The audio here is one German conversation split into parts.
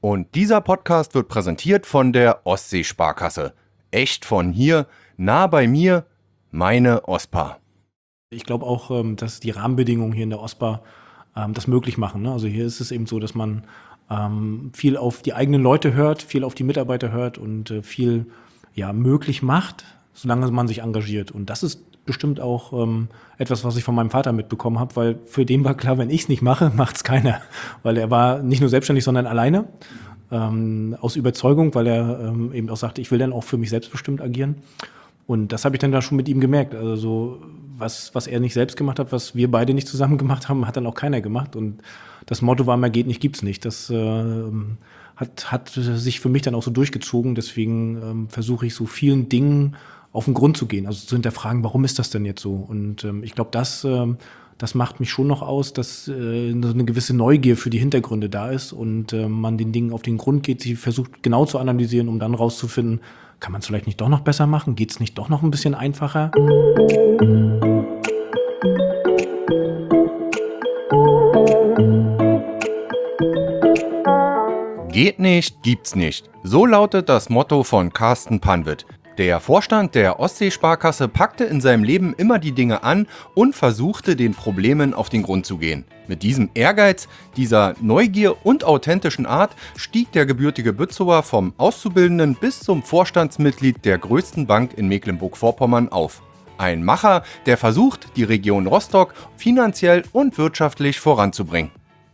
Und dieser Podcast wird präsentiert von der Ostseesparkasse. Echt von hier, nah bei mir, meine OSPA. Ich glaube auch, dass die Rahmenbedingungen hier in der OSPA das möglich machen, ne? Also hier ist es eben so, dass man viel auf die eigenen Leute hört, viel auf die Mitarbeiter hört und viel möglich macht, solange man sich engagiert. Und das ist bestimmt auch etwas, was ich von meinem Vater mitbekommen habe, weil für den war klar, wenn ich es nicht mache, macht es keiner. Weil er war nicht nur selbstständig, sondern alleine. Aus Überzeugung, weil er eben auch sagte, ich will dann auch für mich selbstbestimmt agieren. Und das habe ich dann da schon mit ihm gemerkt. Also so, was er nicht selbst gemacht hat, was wir beide nicht zusammen gemacht haben, hat dann auch keiner gemacht. Und das Motto war, mehr geht nicht, gibt's nicht. Das hat sich für mich dann auch so durchgezogen. Deswegen versuche ich so vielen Dingen auf den Grund zu gehen. Also zu hinterfragen, warum ist das denn jetzt so? Und ich glaube, das macht mich schon noch aus, dass so eine gewisse Neugier für die Hintergründe da ist und man den Dingen auf den Grund geht, sie versucht genau zu analysieren, um dann rauszufinden, kann man es vielleicht nicht doch noch besser machen? Geht es nicht doch noch ein bisschen einfacher? Geht nicht, gibt's nicht. So lautet das Motto von Carsten Panwitt. Der Vorstand der Ostseesparkasse packte in seinem Leben immer die Dinge an und versuchte, den Problemen auf den Grund zu gehen. Mit diesem Ehrgeiz, dieser Neugier und authentischen Art stieg der gebürtige Bützower vom Auszubildenden bis zum Vorstandsmitglied der größten Bank in Mecklenburg-Vorpommern auf. Ein Macher, der versucht, die Region Rostock finanziell und wirtschaftlich voranzubringen.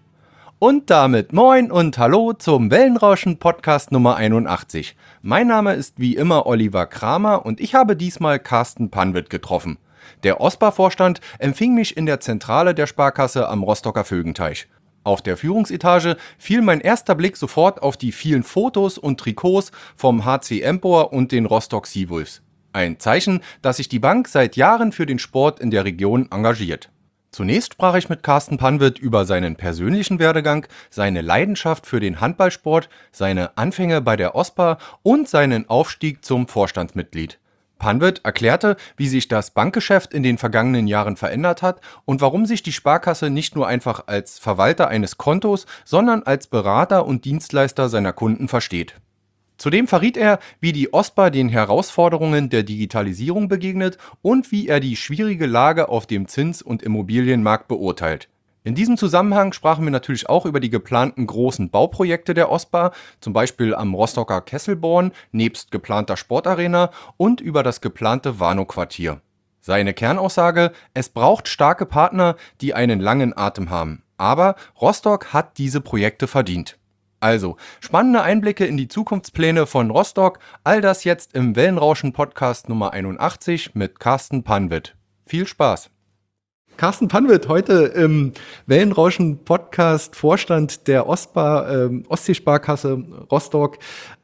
Und damit moin und hallo zum Wellenrauschen-Podcast Nummer 81. Mein Name ist wie immer Oliver Kramer und ich habe diesmal Carsten Panwitt getroffen. Der OSPA-Vorstand empfing mich in der Zentrale der Sparkasse am Rostocker Vögenteich. Auf der Führungsetage fiel mein erster Blick sofort auf die vielen Fotos und Trikots vom HC Empor und den Rostock Seawolves. Ein Zeichen, dass sich die Bank seit Jahren für den Sport in der Region engagiert. Zunächst sprach ich mit Carsten Panwitt über seinen persönlichen Werdegang, seine Leidenschaft für den Handballsport, seine Anfänge bei der OSPA und seinen Aufstieg zum Vorstandsmitglied. Panwitt erklärte, wie sich das Bankgeschäft in den vergangenen Jahren verändert hat und warum sich die Sparkasse nicht nur einfach als Verwalter eines Kontos, sondern als Berater und Dienstleister seiner Kunden versteht. Zudem verriet er, wie die OSPA den Herausforderungen der Digitalisierung begegnet und wie er die schwierige Lage auf dem Zins- und Immobilienmarkt beurteilt. In diesem Zusammenhang sprachen wir natürlich auch über die geplanten großen Bauprojekte der OSPA, zum Beispiel am Rostocker Kesselborn nebst geplanter Sportarena und über das geplante Warnow-Quartier. Seine Kernaussage: Es braucht starke Partner, die einen langen Atem haben. Aber Rostock hat diese Projekte verdient. Also, spannende Einblicke in die Zukunftspläne von Rostock, all das jetzt im Wellenrauschen-Podcast Nummer 81 mit Carsten Panwitt. Viel Spaß! Carsten Panwitt, heute im Wellenrauschen-Podcast, Vorstand der OSPA, Ostseesparkasse Rostock.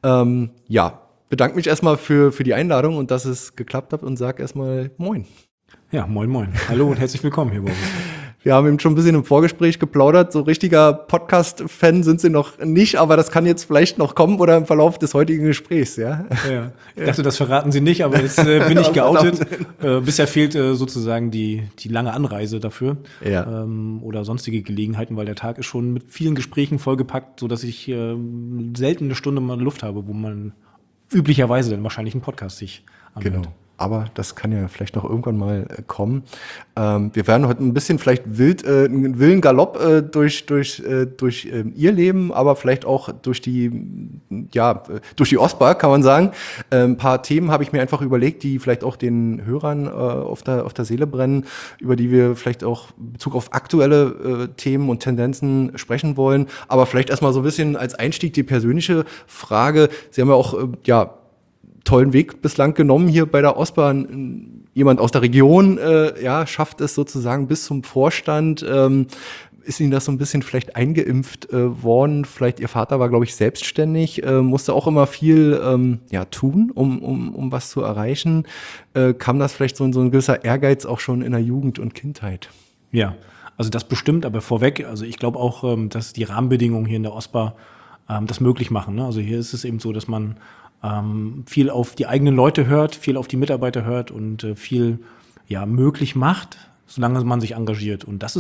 Bedanke mich erstmal für die Einladung und dass es geklappt hat und sag erstmal Moin. Ja, moin, moin. Hallo und herzlich willkommen hier bei uns. Wir haben eben schon ein bisschen im Vorgespräch geplaudert. So richtiger Podcast-Fan sind Sie noch nicht, aber das kann jetzt vielleicht noch kommen oder im Verlauf des heutigen Gesprächs, ja? Ja. Ich dachte, das verraten Sie nicht, aber jetzt bin ich geoutet. Bisher fehlt sozusagen die lange Anreise dafür, Ja. Oder sonstige Gelegenheiten, weil der Tag ist schon mit vielen Gesprächen vollgepackt, sodass ich selten eine Stunde mal Luft habe, wo man üblicherweise dann wahrscheinlich einen Podcast sich anhört. Genau. Aber das kann ja vielleicht noch irgendwann mal kommen. Wir werden heute ein bisschen vielleicht einen wilden Galopp durch Ihr Leben, aber vielleicht auch durch die OSPA, kann man sagen. Ein paar Themen habe ich mir einfach überlegt, die vielleicht auch den Hörern auf der Seele brennen, über die wir vielleicht auch in Bezug auf aktuelle Themen und Tendenzen sprechen wollen. Aber vielleicht erstmal so ein bisschen als Einstieg die persönliche Frage. Sie haben ja auch, tollen Weg bislang genommen hier bei der OSPA. Jemand aus der Region schafft es sozusagen bis zum Vorstand. Ist Ihnen das so ein bisschen vielleicht eingeimpft worden? Vielleicht Ihr Vater war, glaube ich, selbstständig, musste auch immer viel tun, um was zu erreichen. Kam das vielleicht so ein gewisser Ehrgeiz auch schon in der Jugend und Kindheit? Ja, also das bestimmt, aber vorweg, also ich glaube auch, dass die Rahmenbedingungen hier in der OSPA das möglich machen, ne? Also hier ist es eben so, dass man viel auf die eigenen Leute hört, viel auf die Mitarbeiter hört und viel möglich macht, solange man sich engagiert. Und das ist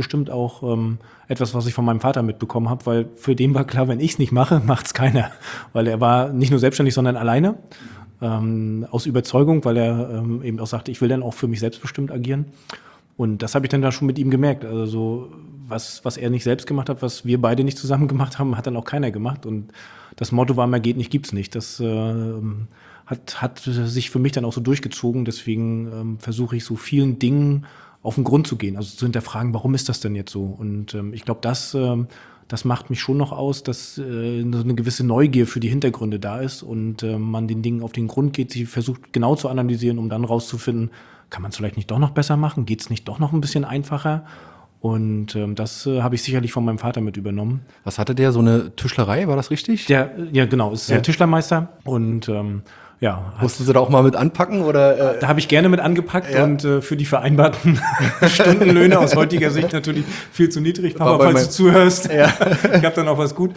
bestimmt auch etwas, was ich von meinem Vater mitbekommen habe, weil für den war klar, wenn ich es nicht mache, macht's keiner. Weil er war nicht nur selbstständig, sondern alleine. Aus Überzeugung, weil er eben auch sagte, ich will dann auch für mich selbstbestimmt agieren. Und das habe ich dann da schon mit ihm gemerkt. Also so, was er nicht selbst gemacht hat, was wir beide nicht zusammen gemacht haben, hat dann auch keiner gemacht. Und das Motto war, mehr geht nicht, gibt's nicht. Das hat sich für mich dann auch so durchgezogen. Deswegen versuche ich so vielen Dingen auf den Grund zu gehen. Also zu hinterfragen, warum ist das denn jetzt so? Und ich glaube, das macht mich schon noch aus, dass so eine gewisse Neugier für die Hintergründe da ist und man den Dingen auf den Grund geht, sie versucht genau zu analysieren, um dann rauszufinden, kann man es vielleicht nicht doch noch besser machen? Geht es nicht doch noch ein bisschen einfacher? Und das habe ich sicherlich von meinem Vater mit übernommen. Was hatte der? So eine Tischlerei, war das richtig? Ja, genau, ist Tischlermeister und Mussten Sie da auch mal mit anpacken? Oder, Da habe ich gerne mit angepackt und für die vereinbarten Stundenlöhne aus heutiger Sicht natürlich viel zu niedrig. Papa, falls du zuhörst, ich habe dann auch was gut.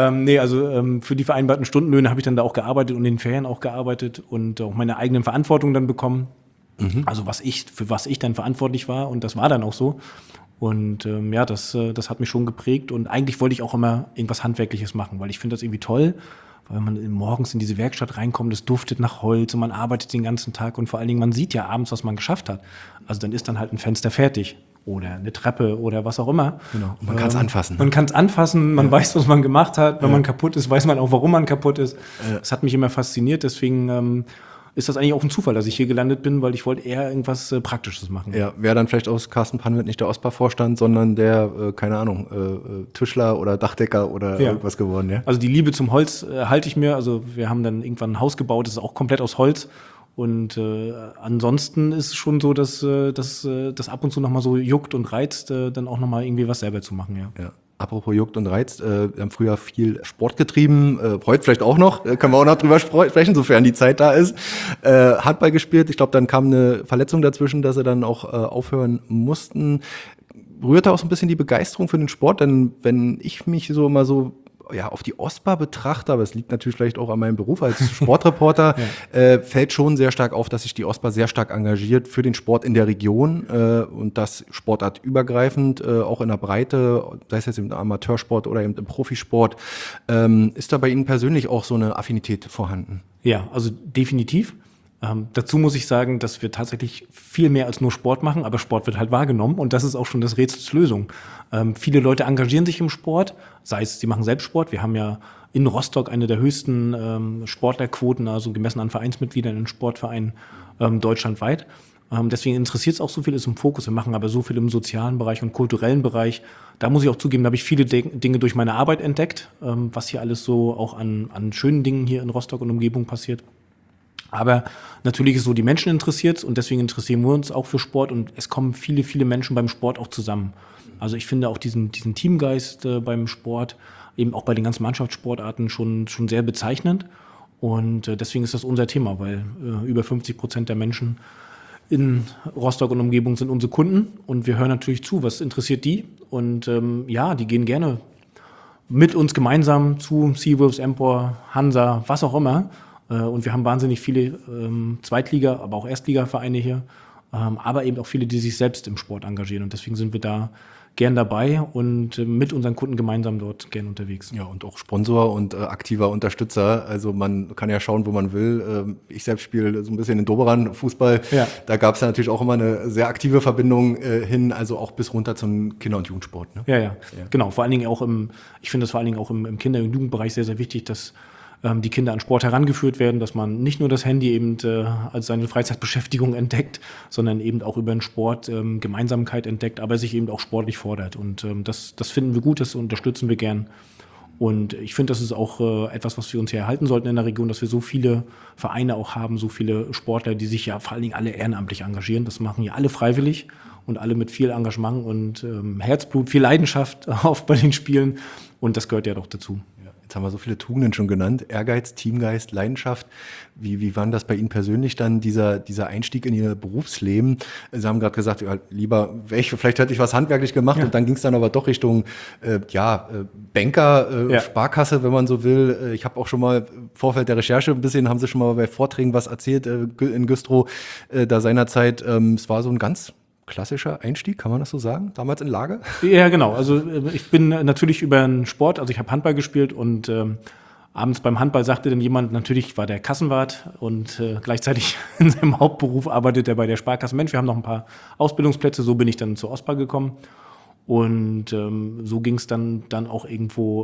Für die vereinbarten Stundenlöhne habe ich dann da auch gearbeitet und in den Ferien auch gearbeitet und auch meine eigenen Verantwortung dann bekommen. Also für was ich dann verantwortlich war und das war dann auch so. Und das hat mich schon geprägt und eigentlich wollte ich auch immer irgendwas Handwerkliches machen, weil ich finde das irgendwie toll, weil man morgens in diese Werkstatt reinkommt, es duftet nach Holz und man arbeitet den ganzen Tag und vor allen Dingen, man sieht ja abends, was man geschafft hat. Also dann ist dann halt ein Fenster fertig oder eine Treppe oder was auch immer. Genau. Und man kann es anfassen. Man kann es anfassen, man weiß, was man gemacht hat. Wenn man kaputt ist, weiß man auch, warum man kaputt ist. Das hat mich immer fasziniert, deswegen ist das eigentlich auch ein Zufall, dass ich hier gelandet bin, weil ich wollte eher irgendwas Praktisches machen. Ja, wäre dann vielleicht aus Carsten Panwirth nicht der OSPA-Vorstand, sondern der, Tischler oder Dachdecker oder irgendwas geworden, ja? Also die Liebe zum Holz halte ich mir. Also wir haben dann irgendwann ein Haus gebaut, das ist auch komplett aus Holz. Und ansonsten ist es schon so, dass das ab und zu nochmal so juckt und reizt, dann auch nochmal irgendwie was selber zu machen, ja. Apropos juckt und reizt, wir haben früher viel Sport getrieben, heute vielleicht auch noch, können wir auch noch drüber sprechen, sofern die Zeit da ist. Handball gespielt, ich glaube, dann kam eine Verletzung dazwischen, dass sie dann auch aufhören mussten. Rührte auch so ein bisschen die Begeisterung für den Sport, denn wenn ich mich so immer so auf die OSPA betrachte, aber es liegt natürlich vielleicht auch an meinem Beruf als Sportreporter, fällt schon sehr stark auf, dass sich die OSPA sehr stark engagiert für den Sport in der Region und das sportartübergreifend, auch in der Breite, sei es jetzt im Amateursport oder eben im Profisport. Ist da bei Ihnen persönlich auch so eine Affinität vorhanden? Ja, also definitiv. Dazu muss ich sagen, dass wir tatsächlich viel mehr als nur Sport machen, aber Sport wird halt wahrgenommen und das ist auch schon das Rätsels Lösung. Viele Leute engagieren sich im Sport, sei es, sie machen selbst Sport. Wir haben ja in Rostock eine der höchsten Sportlerquoten, also gemessen an Vereinsmitgliedern in Sportvereinen deutschlandweit. Deswegen interessiert es auch so viel, ist im Fokus. Wir machen aber so viel im sozialen Bereich und kulturellen Bereich. Da muss ich auch zugeben, da habe ich viele Dinge durch meine Arbeit entdeckt, was hier alles so auch an schönen Dingen hier in Rostock und Umgebung passiert. Aber natürlich ist so, die Menschen interessiert und deswegen interessieren wir uns auch für Sport und es kommen viele, viele Menschen beim Sport auch zusammen. Also ich finde auch diesen Teamgeist beim Sport, eben auch bei den ganzen Mannschaftssportarten schon sehr bezeichnend und deswegen ist das unser Thema, weil über 50% der Menschen in Rostock und Umgebung sind unsere Kunden und wir hören natürlich zu, was interessiert die und die gehen gerne mit uns gemeinsam zu Seawolves, Empor, Hansa, was auch immer. Und wir haben wahnsinnig viele Zweitliga-, aber auch Erstliga-Vereine hier, aber eben auch viele, die sich selbst im Sport engagieren. Und deswegen sind wir da gern dabei und mit unseren Kunden gemeinsam dort gern unterwegs. Ja, und auch Sponsor und aktiver Unterstützer. Also man kann ja schauen, wo man will. Ich selbst spiele so ein bisschen in Doberan Fußball. Ja. Da gab es ja natürlich auch immer eine sehr aktive Verbindung hin, also auch bis runter zum Kinder- und Jugendsport. Ne? Ja, genau. Vor allen Dingen auch ich finde das vor allen Dingen auch im Kinder- und Jugendbereich sehr, sehr wichtig, dass die Kinder an Sport herangeführt werden, dass man nicht nur das Handy eben als seine Freizeitbeschäftigung entdeckt, sondern eben auch über den Sport Gemeinsamkeit entdeckt, aber sich eben auch sportlich fordert. Und das finden wir gut, das unterstützen wir gern. Und ich finde, das ist auch etwas, was wir uns hier erhalten sollten in der Region, dass wir so viele Vereine auch haben, so viele Sportler, die sich ja vor allen Dingen alle ehrenamtlich engagieren. Das machen ja alle freiwillig und alle mit viel Engagement und Herzblut, viel Leidenschaft auch bei den Spielen. Und das gehört ja doch dazu. Jetzt haben wir so viele Tugenden schon genannt. Ehrgeiz, Teamgeist, Leidenschaft. Wie war das bei Ihnen persönlich dann, dieser Einstieg in Ihr Berufsleben? Sie haben gerade gesagt, vielleicht hätte ich was handwerklich gemacht und dann ging es dann aber doch Richtung Banker, Sparkasse, wenn man so will. Ich habe auch schon mal im Vorfeld der Recherche haben Sie schon mal bei Vorträgen was erzählt in Güstrow da seinerzeit. Es war so ein ganz klassischer Einstieg, kann man das so sagen, damals in Lage? Ja, genau. Also ich bin natürlich über einen Sport, also ich habe Handball gespielt und abends beim Handball sagte dann jemand, natürlich war der Kassenwart und gleichzeitig in seinem Hauptberuf arbeitet er bei der Sparkasse. Mensch, wir haben noch ein paar Ausbildungsplätze, so bin ich dann zur OSPA gekommen. Und so ging es dann auch irgendwo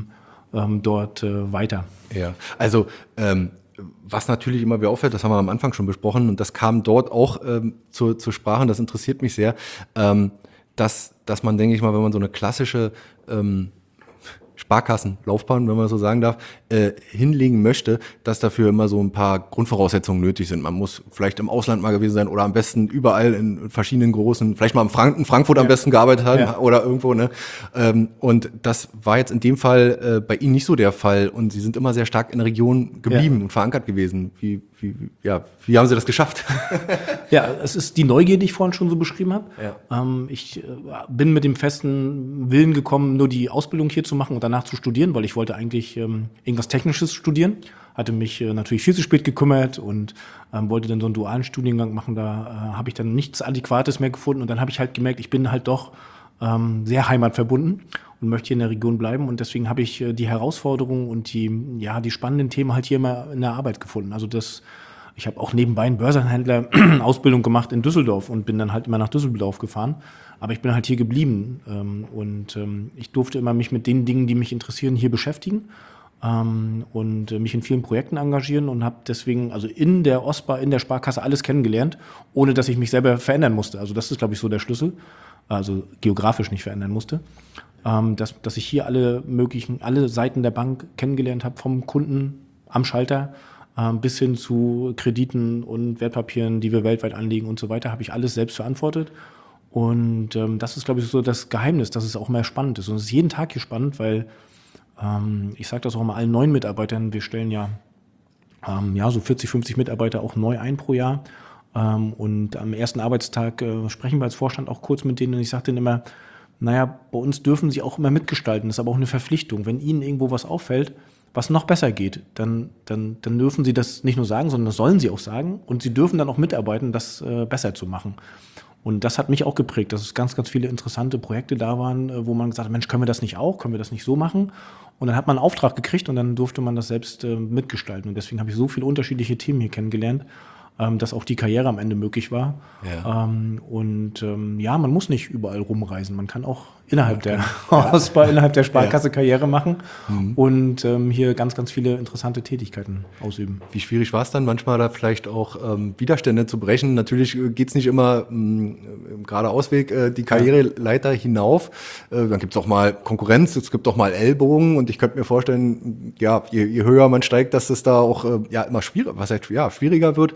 dort weiter. Ja, also was natürlich immer wieder auffällt, das haben wir am Anfang schon besprochen und das kam dort auch zur Sprache und das interessiert mich sehr, dass man, denke ich mal, wenn man so eine klassische Sparkassenlaufbahn, wenn man so sagen darf, hinlegen möchte, dass dafür immer so ein paar Grundvoraussetzungen nötig sind. Man muss vielleicht im Ausland mal gewesen sein oder am besten überall in verschiedenen großen, vielleicht mal in Frankfurt am besten gearbeitet haben oder irgendwo, ne? Und das war jetzt in dem Fall bei Ihnen nicht so der Fall und Sie sind immer sehr stark in der Region geblieben und verankert gewesen. Wie haben Sie das geschafft? Ja, es ist die Neugier, die ich vorhin schon so beschrieben habe. Ja. Ich bin mit dem festen Willen gekommen, nur die Ausbildung hier zu machen und danach zu studieren, weil ich wollte eigentlich irgendwas Technisches studieren. Hatte mich natürlich viel zu spät gekümmert und wollte dann so einen dualen Studiengang machen. Da habe ich dann nichts Adäquates mehr gefunden und dann habe ich halt gemerkt, ich bin halt doch sehr heimatverbunden und möchte hier in der Region bleiben und deswegen habe ich die Herausforderungen und die spannenden Themen halt hier immer in der Arbeit gefunden. Also ich habe auch nebenbei einen Börsenhändler Ausbildung gemacht in Düsseldorf und bin dann halt immer nach Düsseldorf gefahren. Aber ich bin halt hier geblieben und ich durfte immer mich mit den Dingen, die mich interessieren, hier beschäftigen und mich in vielen Projekten engagieren und habe deswegen also in der OSPA, in der Sparkasse alles kennengelernt, ohne dass ich mich selber verändern musste. Also das ist, glaube ich, so der Schlüssel, also geografisch nicht verändern musste. Dass ich hier alle Seiten der Bank kennengelernt habe, vom Kunden am Schalter bis hin zu Krediten und Wertpapieren, die wir weltweit anlegen und so weiter, habe ich alles selbst verantwortet. Und das ist, glaube ich, so das Geheimnis, dass es auch mehr spannend ist. Und es ist jeden Tag hier spannend, weil ich sage das auch mal allen neuen Mitarbeitern, wir stellen so 40, 50 Mitarbeiter auch neu ein pro Jahr. Und am ersten Arbeitstag sprechen wir als Vorstand auch kurz mit denen und ich sage denen immer, naja, bei uns dürfen sie auch immer mitgestalten, das ist aber auch eine Verpflichtung. Wenn ihnen irgendwo was auffällt, was noch besser geht, dann dürfen sie das nicht nur sagen, sondern das sollen sie auch sagen und sie dürfen dann auch mitarbeiten, das besser zu machen. Und das hat mich auch geprägt, dass es ganz, ganz viele interessante Projekte da waren, wo man gesagt hat, Mensch, können wir das nicht auch, können wir das nicht so machen? Und dann hat man einen Auftrag gekriegt und dann durfte man das selbst mitgestalten. Und deswegen habe ich so viele unterschiedliche Themen hier kennengelernt, dass auch die Karriere am Ende möglich war. Ja. Man muss nicht überall rumreisen. Man kann auch innerhalb der OSPA, innerhalb der Sparkasse Karriere machen und hier ganz, ganz viele interessante Tätigkeiten ausüben. Wie schwierig war es dann manchmal da vielleicht auch Widerstände zu brechen? Natürlich geht es nicht immer im geradeausweg die Karriereleiter hinauf. Dann gibt es auch mal Konkurrenz, es gibt auch mal Ellbogen und ich könnte mir vorstellen, ja, je höher man steigt, dass es da auch immer schwieriger wird.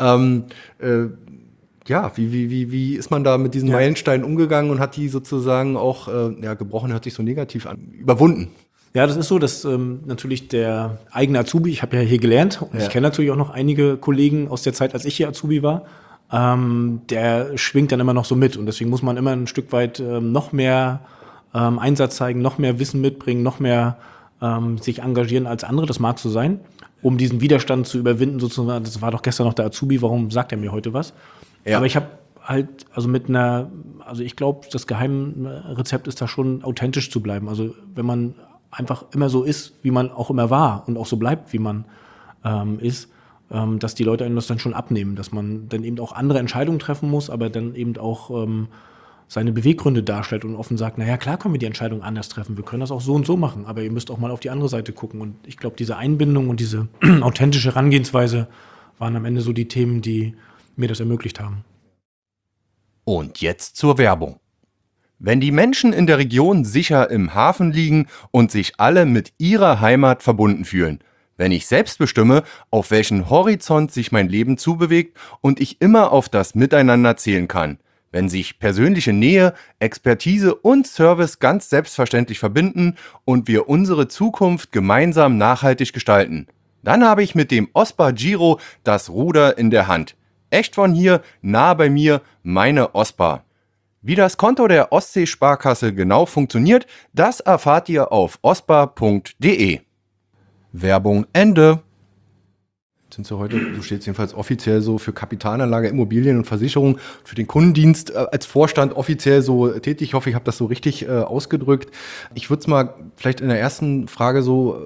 Wie ist man da mit diesen Meilensteinen umgegangen und hat die sozusagen auch, gebrochen hört sich so negativ an, überwunden? Ja, das ist so, dass natürlich der eigene Azubi, ich habe ja hier gelernt und ich kenne natürlich auch noch einige Kollegen aus der Zeit, als ich hier Azubi war, der schwingt dann immer noch so mit und deswegen muss man immer ein Stück weit noch mehr Einsatz zeigen, noch mehr Wissen mitbringen, noch mehr sich engagieren als andere, das mag so sein, um diesen Widerstand zu überwinden sozusagen. Das war doch gestern noch der Azubi, warum sagt er mir heute was? Ja. Aber ich habe halt, ich glaube, das Geheimrezept ist da schon authentisch zu bleiben. Also wenn man einfach immer so ist, wie man auch immer war und auch so bleibt, wie man ist, dass die Leute einem das dann schon abnehmen, dass man dann eben auch andere Entscheidungen treffen muss, aber dann eben auch seine Beweggründe darstellt und offen sagt, naja, klar können wir die Entscheidung anders treffen, wir können das auch so und so machen, aber ihr müsst auch mal auf die andere Seite gucken. Und ich glaube, diese Einbindung und diese authentische Herangehensweise waren am Ende so die Themen, die mir das ermöglicht haben. Und jetzt zur Werbung. Wenn die Menschen in der Region sicher im Hafen liegen und sich alle mit ihrer Heimat verbunden fühlen, wenn ich selbst bestimme, auf welchen Horizont sich mein Leben zubewegt und ich immer auf das Miteinander zählen kann, wenn sich persönliche Nähe, Expertise und Service ganz selbstverständlich verbinden und wir unsere Zukunft gemeinsam nachhaltig gestalten, dann habe ich mit dem OSPA Giro das Ruder in der Hand. Echt von hier, nah bei mir, meine OSPA. Wie das Konto der Ostsee-Sparkasse genau funktioniert, das erfahrt ihr auf ospa.de. Werbung Ende. sind Sie heute, du stehst jedenfalls offiziell so für Kapitalanlage, Immobilien und Versicherung, für den Kundendienst als Vorstand offiziell so tätig. Ich hoffe, ich habe das so richtig ausgedrückt. Ich würde es mal vielleicht in der ersten Frage so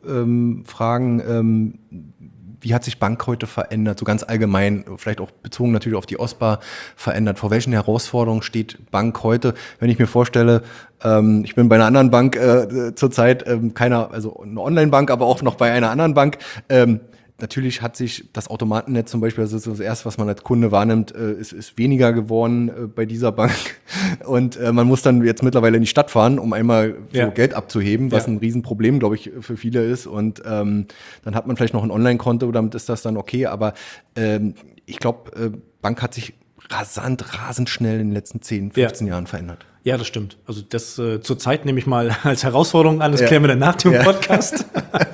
fragen, wie hat sich Bank heute verändert, so ganz allgemein, vielleicht auch bezogen natürlich auf die OSPA verändert? Vor welchen Herausforderungen steht Bank heute? Wenn ich mir vorstelle, ich bin bei einer anderen Bank zurzeit, also eine Online-Bank, aber auch noch bei einer anderen Bank. Natürlich hat sich das Automatennetz zum Beispiel, das ist das Erste, was man als Kunde wahrnimmt, ist weniger geworden bei dieser Bank. Und man muss dann jetzt mittlerweile in die Stadt fahren, um einmal so Geld abzuheben, was ein Riesenproblem, glaube ich, für viele ist. Und dann hat man vielleicht noch ein Online-Konto, damit ist das dann okay. Aber ich glaube, Bank hat sich rasend schnell in den letzten 10, 15 Jahren verändert. Ja, das stimmt. Also das zurzeit nehme ich mal als Herausforderung an, das klären wir dann nach dem Podcast.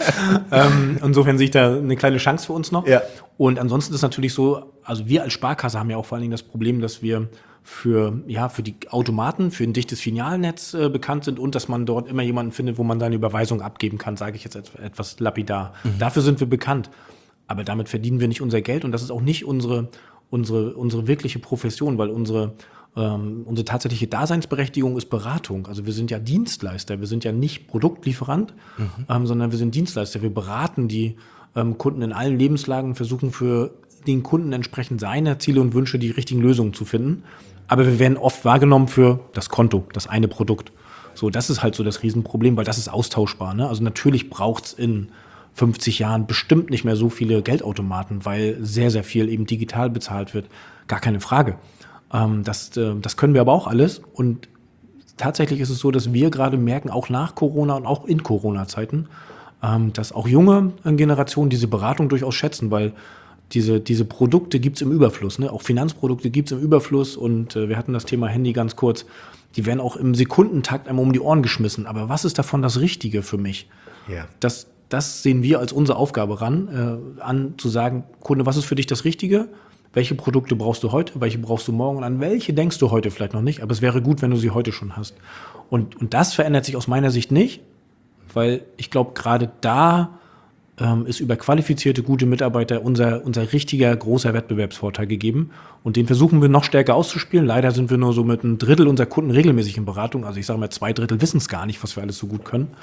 Insofern sehe ich da eine kleine Chance für uns noch. Ja. Und ansonsten ist natürlich so, also wir als Sparkasse haben ja auch vor allen Dingen das Problem, dass wir für die Automaten, für ein dichtes Filialnetz bekannt sind und dass man dort immer jemanden findet, wo man seine Überweisung abgeben kann, sage ich jetzt etwas lapidar. Dafür sind wir bekannt. Aber damit verdienen wir nicht unser Geld und das ist auch nicht unsere wirkliche Profession, weil unsere tatsächliche Daseinsberechtigung ist Beratung. Also wir sind ja Dienstleister, wir sind ja nicht Produktlieferant, sondern wir sind Dienstleister. Wir beraten die Kunden in allen Lebenslagen, versuchen für den Kunden entsprechend seiner Ziele und Wünsche die richtigen Lösungen zu finden. Aber wir werden oft wahrgenommen für das Konto, das eine Produkt. So, das ist halt so das Riesenproblem, weil das ist austauschbar. Ne? Also natürlich braucht's in 50 Jahren bestimmt nicht mehr so viele Geldautomaten, weil sehr, sehr viel eben digital bezahlt wird. Gar keine Frage. Das können wir aber auch alles. Und tatsächlich ist es so, dass wir gerade merken, auch nach Corona und auch in Corona-Zeiten, dass auch junge Generationen diese Beratung durchaus schätzen, weil diese Produkte gibt's im Überfluss. Ne? Auch Finanzprodukte gibt's im Überfluss. Und wir hatten das Thema Handy ganz kurz. Die werden auch im Sekundentakt einmal um die Ohren geschmissen. Aber was ist davon das Richtige für mich? Ja. Das sehen wir als unsere Aufgabe an, zu sagen, Kunde, was ist für dich das Richtige? Welche Produkte brauchst du heute? Welche brauchst du morgen? Und an welche denkst du heute vielleicht noch nicht? Aber es wäre gut, wenn du sie heute schon hast. Und das verändert sich aus meiner Sicht nicht, weil ich glaube, gerade da ist über qualifizierte, gute Mitarbeiter unser richtiger großer Wettbewerbsvorteil gegeben. Und den versuchen wir noch stärker auszuspielen. Leider sind wir nur so mit 1/3 unserer Kunden regelmäßig in Beratung. Also ich sage mal, 2/3 wissen es gar nicht, was wir alles so gut können.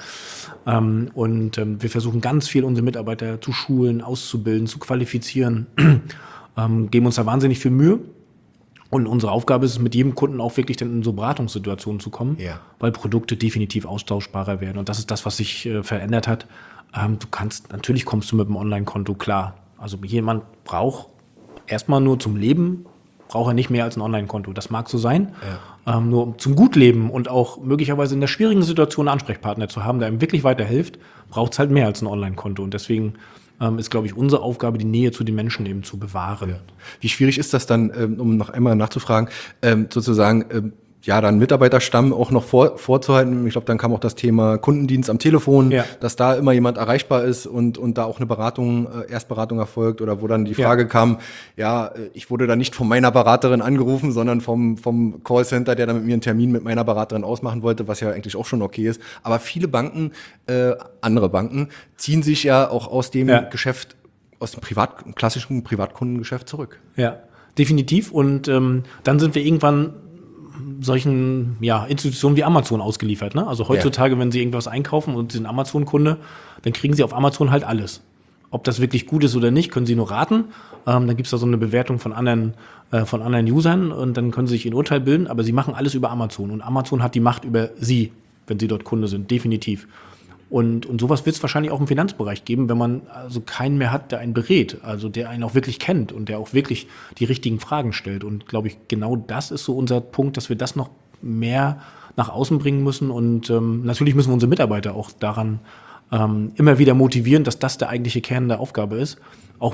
Wir versuchen ganz viel unsere Mitarbeiter zu schulen, auszubilden, zu qualifizieren. Geben uns da wahnsinnig viel Mühe. Und unsere Aufgabe ist es, mit jedem Kunden auch wirklich dann in so Beratungssituationen zu kommen, weil Produkte definitiv austauschbarer werden. Und das ist das, was sich verändert hat. Natürlich kommst du mit einem Online-Konto klar. Also jemand braucht erstmal nur zum Leben, braucht er nicht mehr als ein Online-Konto. Das mag so sein. Ja. Nur zum Gutleben und auch möglicherweise in der schwierigen Situation einen Ansprechpartner zu haben, der einem wirklich weiterhilft, braucht es halt mehr als ein Online-Konto. Und deswegen ist, glaube ich, unsere Aufgabe, die Nähe zu den Menschen eben zu bewahren. Ja. Wie schwierig ist das dann, um noch einmal nachzufragen, sozusagen dann Mitarbeiterstamm auch noch vorzuhalten? Ich glaube, dann kam auch das Thema Kundendienst am Telefon, dass da immer jemand erreichbar ist und da auch eine Erstberatung erfolgt oder wo dann die Frage kam, ich wurde da nicht von meiner Beraterin angerufen, sondern vom Callcenter, der dann mit mir einen Termin mit meiner Beraterin ausmachen wollte, was ja eigentlich auch schon okay ist. Aber viele Banken, andere Banken, ziehen sich ja auch aus dem Geschäft, aus dem klassischen Privatkundengeschäft zurück. Ja, definitiv. Und dann sind wir irgendwann solchen Institutionen wie Amazon ausgeliefert. Ne? Also heutzutage, wenn Sie irgendwas einkaufen und Sie sind Amazon-Kunde, dann kriegen Sie auf Amazon halt alles. Ob das wirklich gut ist oder nicht, können Sie nur raten. Dann gibt es da so eine Bewertung von anderen Usern und dann können Sie sich ein Urteil bilden. Aber Sie machen alles über Amazon und Amazon hat die Macht über Sie, wenn Sie dort Kunde sind, definitiv. Und sowas wird es wahrscheinlich auch im Finanzbereich geben, wenn man also keinen mehr hat, der einen berät, also der einen auch wirklich kennt und der auch wirklich die richtigen Fragen stellt. Und glaube ich, genau das ist so unser Punkt, dass wir das noch mehr nach außen bringen müssen. Und natürlich müssen wir unsere Mitarbeiter auch daran immer wieder motivieren, dass das der eigentliche Kern der Aufgabe ist. Auch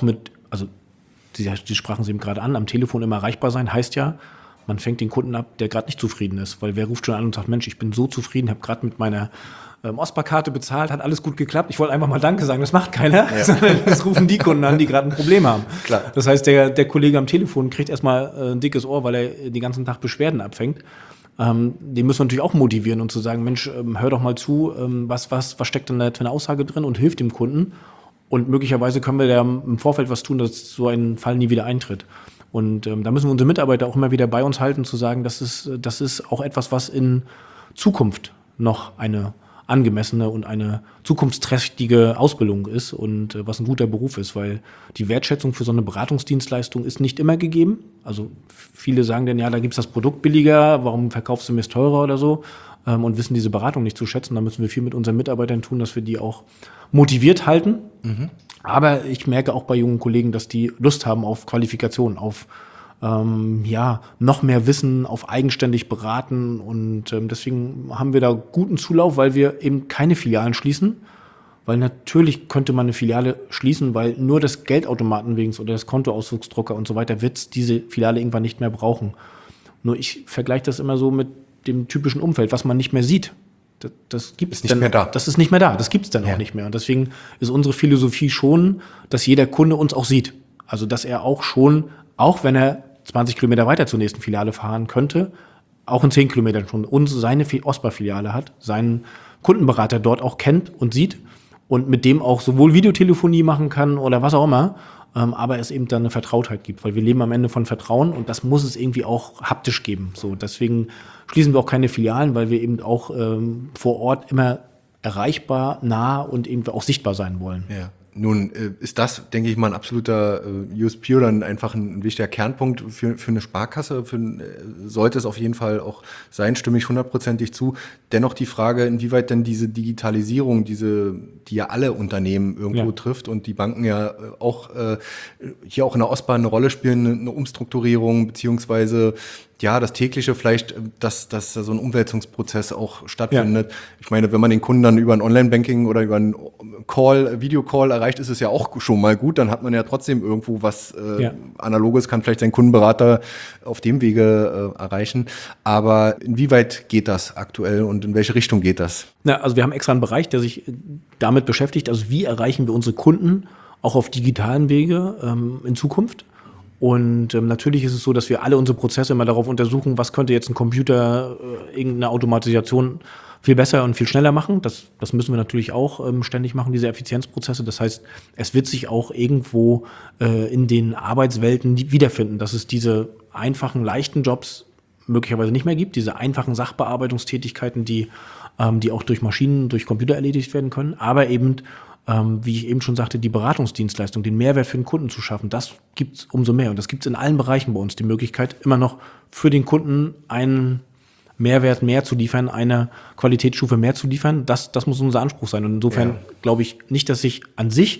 Sie sprachen es eben gerade an, am Telefon immer erreichbar sein, heißt ja, man fängt den Kunden ab, der gerade nicht zufrieden ist. Weil wer ruft schon an und sagt, Mensch, ich bin so zufrieden, habe gerade mit meiner OSPA-Karte bezahlt, hat alles gut geklappt. Ich wollte einfach mal Danke sagen, das macht keiner, sondern das rufen die Kunden an, die gerade ein Problem haben. Klar. Das heißt, der Kollege am Telefon kriegt erstmal ein dickes Ohr, weil er den ganzen Tag Beschwerden abfängt. Den müssen wir natürlich auch motivieren und zu sagen, Mensch, hör doch mal zu, was steckt denn da für eine Aussage drin und hilft dem Kunden. Und möglicherweise können wir da im Vorfeld was tun, dass so ein Fall nie wieder eintritt. Und da müssen wir unsere Mitarbeiter auch immer wieder bei uns halten, zu sagen, das ist auch etwas, was in Zukunft noch eine angemessene und eine zukunftsträchtige Ausbildung ist und was ein guter Beruf ist, weil die Wertschätzung für so eine Beratungsdienstleistung ist nicht immer gegeben. Also viele sagen dann, ja, da gibt's das Produkt billiger, warum verkaufst du mir es teurer oder so, und wissen diese Beratung nicht zu schätzen. Da müssen wir viel mit unseren Mitarbeitern tun, dass wir die auch motiviert halten. Aber ich merke auch bei jungen Kollegen, dass die Lust haben auf Qualifikation, auf noch mehr Wissen, auf eigenständig beraten. Und deswegen haben wir da guten Zulauf, weil wir eben keine Filialen schließen. Weil natürlich könnte man eine Filiale schließen, weil nur das Geldautomaten wegen oder das Kontoauszugsdrucker und so weiter wird diese Filiale irgendwann nicht mehr brauchen. Nur ich vergleiche das immer so mit dem typischen Umfeld, was man nicht mehr sieht. Das gibt's nicht mehr da. Das ist nicht mehr da. Das gibt's dann auch nicht mehr. Und deswegen ist unsere Philosophie schon, dass jeder Kunde uns auch sieht. Also, dass er auch schon, auch wenn er 20 Kilometer weiter zur nächsten Filiale fahren könnte, auch in 10 Kilometern schon seine OSPA-Filiale hat, seinen Kundenberater dort auch kennt und sieht und mit dem auch sowohl Videotelefonie machen kann oder was auch immer, aber es eben dann eine Vertrautheit gibt, weil wir leben am Ende von Vertrauen und das muss es irgendwie auch haptisch geben. So, deswegen schließen wir auch keine Filialen, weil wir eben auch vor Ort immer erreichbar, nah und eben auch sichtbar sein wollen. Ja. Nun ist das, denke ich mal, ein absoluter USP oder einfach ein wichtiger Kernpunkt für eine Sparkasse. Sollte es auf jeden Fall auch sein, stimme ich 100%ig zu. Dennoch die Frage, inwieweit denn diese Digitalisierung, die ja alle Unternehmen irgendwo trifft und die Banken ja auch hier auch in der OSPA eine Rolle spielen, eine Umstrukturierung beziehungsweise das tägliche vielleicht, dass so ein Umwälzungsprozess auch stattfindet. Ja. Ich meine, wenn man den Kunden dann über ein Online-Banking oder über einen Videocall erreicht, ist es ja auch schon mal gut. Dann hat man ja trotzdem irgendwo was Analoges, kann vielleicht seinen Kundenberater auf dem Wege erreichen. Aber inwieweit geht das aktuell und in welche Richtung geht das? Ja, also wir haben extra einen Bereich, der sich damit beschäftigt. Also wie erreichen wir unsere Kunden auch auf digitalen Wege in Zukunft? Und natürlich ist es so, dass wir alle unsere Prozesse immer darauf untersuchen, was könnte jetzt ein Computer, irgendeine Automatisation viel besser und viel schneller machen. Das müssen wir natürlich auch ständig machen, diese Effizienzprozesse. Das heißt, es wird sich auch irgendwo in den Arbeitswelten wiederfinden, dass es diese einfachen, leichten Jobs möglicherweise nicht mehr gibt, diese einfachen Sachbearbeitungstätigkeiten, die auch durch Maschinen, durch Computer erledigt werden können, aber eben wie ich eben schon sagte, die Beratungsdienstleistung, den Mehrwert für den Kunden zu schaffen, das gibt's umso mehr. Und das gibt's in allen Bereichen bei uns, die Möglichkeit, immer noch für den Kunden einen Mehrwert mehr zu liefern, eine Qualitätsstufe mehr zu liefern. Das muss unser Anspruch sein. Und insofern glaube ich nicht, dass sich an sich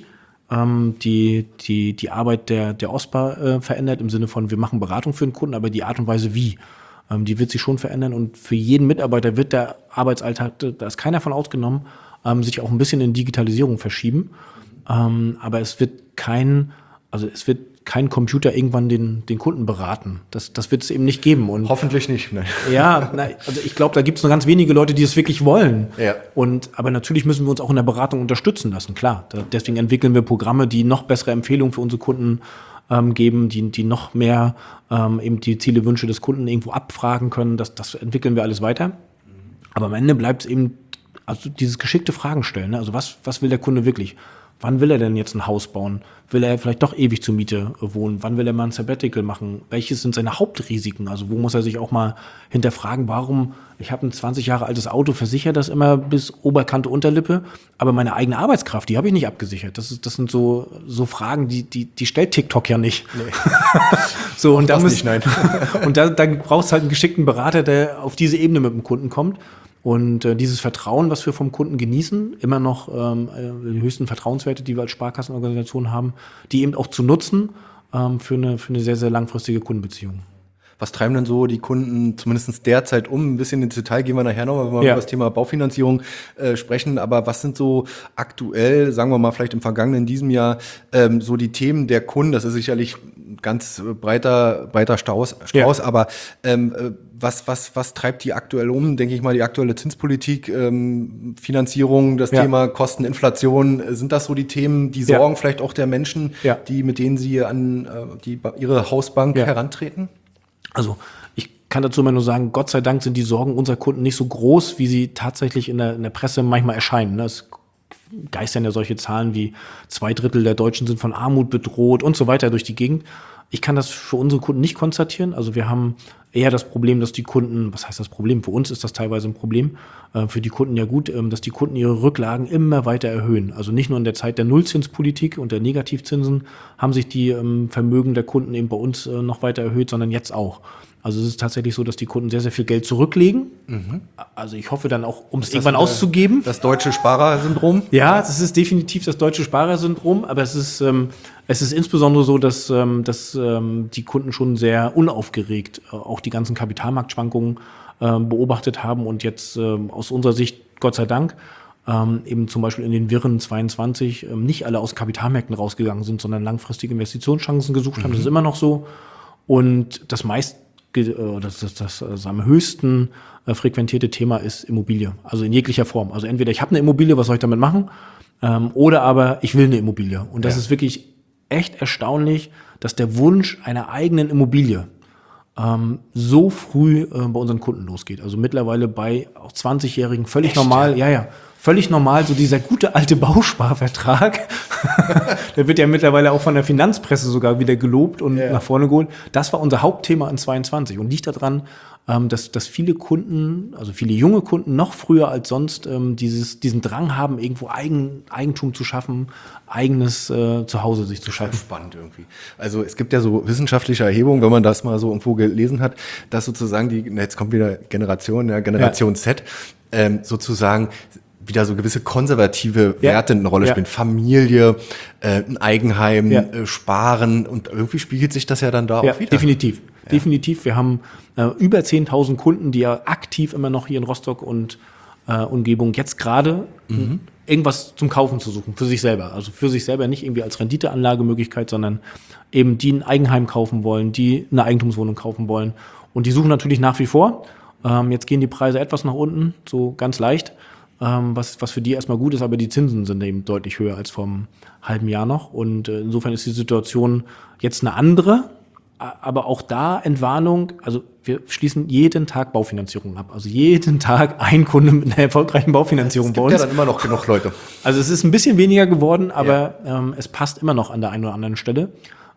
die Arbeit der OSPA verändert, im Sinne von, wir machen Beratung für den Kunden, aber die Art und Weise wie, die wird sich schon verändern. Und für jeden Mitarbeiter wird der Arbeitsalltag, da ist keiner von ausgenommen, sich auch ein bisschen in Digitalisierung verschieben. Aber es wird kein Computer irgendwann den Kunden beraten. Das wird es eben nicht geben. Und hoffentlich nicht. Nein. Ja, also ich glaube, da gibt es nur ganz wenige Leute, die es wirklich wollen. Ja. Aber natürlich müssen wir uns auch in der Beratung unterstützen lassen, klar. Deswegen entwickeln wir Programme, die noch bessere Empfehlungen für unsere Kunden geben, die noch mehr eben die Ziele, Wünsche des Kunden irgendwo abfragen können. Das entwickeln wir alles weiter. Aber am Ende bleibt es eben, also dieses geschickte Fragen stellen. Ne? Also was will der Kunde wirklich? Wann will er denn jetzt ein Haus bauen? Will er vielleicht doch ewig zur Miete wohnen? Wann will er mal ein Sabbatical machen? Welches sind seine Hauptrisiken? Also wo muss er sich auch mal hinterfragen, warum, ich habe ein 20 Jahre altes Auto, versichere das immer bis Oberkante, Unterlippe, aber meine eigene Arbeitskraft, die habe ich nicht abgesichert. Das sind so Fragen, die stellt TikTok ja nicht. Nee. So, und da brauchst du halt einen geschickten Berater, der auf diese Ebene mit dem Kunden kommt. Und dieses Vertrauen, was wir vom Kunden genießen, immer noch die höchsten Vertrauenswerte, die wir als Sparkassenorganisation haben, die eben auch zu nutzen für eine sehr, sehr langfristige Kundenbeziehung. Was treiben denn so die Kunden zumindest derzeit um? Ein bisschen ins Detail gehen wir nachher noch, wenn wir über das Thema Baufinanzierung sprechen. Aber was sind so aktuell, sagen wir mal vielleicht im vergangenen diesem Jahr, so die Themen der Kunden? Das ist sicherlich ein ganz breiter Strauß. Aber was treibt die aktuell um? Denke ich mal, die aktuelle Zinspolitik, Finanzierung, das Thema Kosten, Inflation. Sind das so die Themen, die Sorgen vielleicht auch der Menschen, mit denen Sie an Ihre Hausbank herantreten? Also ich kann dazu immer nur sagen, Gott sei Dank sind die Sorgen unserer Kunden nicht so groß, wie sie tatsächlich in der Presse manchmal erscheinen. Es geistern ja solche Zahlen wie 2/3 der Deutschen sind von Armut bedroht und so weiter durch die Gegend. Ich kann das für unsere Kunden nicht konstatieren. Also wir haben eher das Problem, dass die Kunden, was heißt das Problem? Für uns ist das teilweise ein Problem, für die Kunden ja gut, dass die Kunden ihre Rücklagen immer weiter erhöhen. Also nicht nur in der Zeit der Nullzinspolitik und der Negativzinsen haben sich die Vermögen der Kunden eben bei uns noch weiter erhöht, sondern jetzt auch. Also es ist tatsächlich so, dass die Kunden sehr, sehr viel Geld zurücklegen. Also ich hoffe dann auch, um es irgendwann auszugeben. Das deutsche Sparersyndrom? Ja, das ist definitiv das deutsche Sparersyndrom, aber es ist insbesondere so, dass die Kunden schon sehr unaufgeregt auch die ganzen Kapitalmarktschwankungen beobachtet haben und jetzt aus unserer Sicht, Gott sei Dank, eben zum Beispiel in den Wirren 22 nicht alle aus Kapitalmärkten rausgegangen sind, sondern langfristige Investitionschancen gesucht haben. Das ist immer noch so. Und das am höchsten frequentierte Thema ist Immobilie, also in jeglicher Form. Also entweder ich habe eine Immobilie, was soll ich damit machen? Oder aber ich will eine Immobilie. Und das ist wirklich echt erstaunlich, dass der Wunsch einer eigenen Immobilie so früh bei unseren Kunden losgeht. Also mittlerweile bei auch 20-Jährigen völlig normal. Ja, völlig normal, so dieser gute alte Bausparvertrag. Der wird ja mittlerweile auch von der Finanzpresse sogar wieder gelobt und nach vorne geholt. Das war unser Hauptthema in 22 und liegt daran, dass viele Kunden, also viele junge Kunden noch früher als sonst diesen Drang haben, irgendwo Eigentum zu schaffen, eigenes Zuhause sich zu schaffen. Spannend irgendwie. Also es gibt ja so wissenschaftliche Erhebungen, wenn man das mal so irgendwo gelesen hat, dass sozusagen jetzt kommt wieder Generation Z, sozusagen wieder so gewisse konservative Werte eine Rolle spielen. Familie, ein Eigenheim, Sparen und irgendwie spiegelt sich das ja dann da auch wieder. Definitiv. Definitiv. Wir haben über 10.000 Kunden, die ja aktiv immer noch hier in Rostock und Umgebung jetzt gerade irgendwas zum Kaufen zu suchen, für sich selber. Also für sich selber nicht irgendwie als Renditeanlagemöglichkeit, sondern eben die ein Eigenheim kaufen wollen, die eine Eigentumswohnung kaufen wollen. Und die suchen natürlich nach wie vor. Jetzt gehen die Preise etwas nach unten, so ganz leicht. Was für die erstmal gut ist, aber die Zinsen sind eben deutlich höher als vor einem halben Jahr noch. Und insofern ist die Situation jetzt eine andere. Aber auch da Entwarnung, also wir schließen jeden Tag Baufinanzierung ab. Also jeden Tag ein Kunde mit einer erfolgreichen Baufinanzierung bei uns. Es gibt ja dann immer noch genug Leute. Also es ist ein bisschen weniger geworden, aber es passt immer noch an der einen oder anderen Stelle.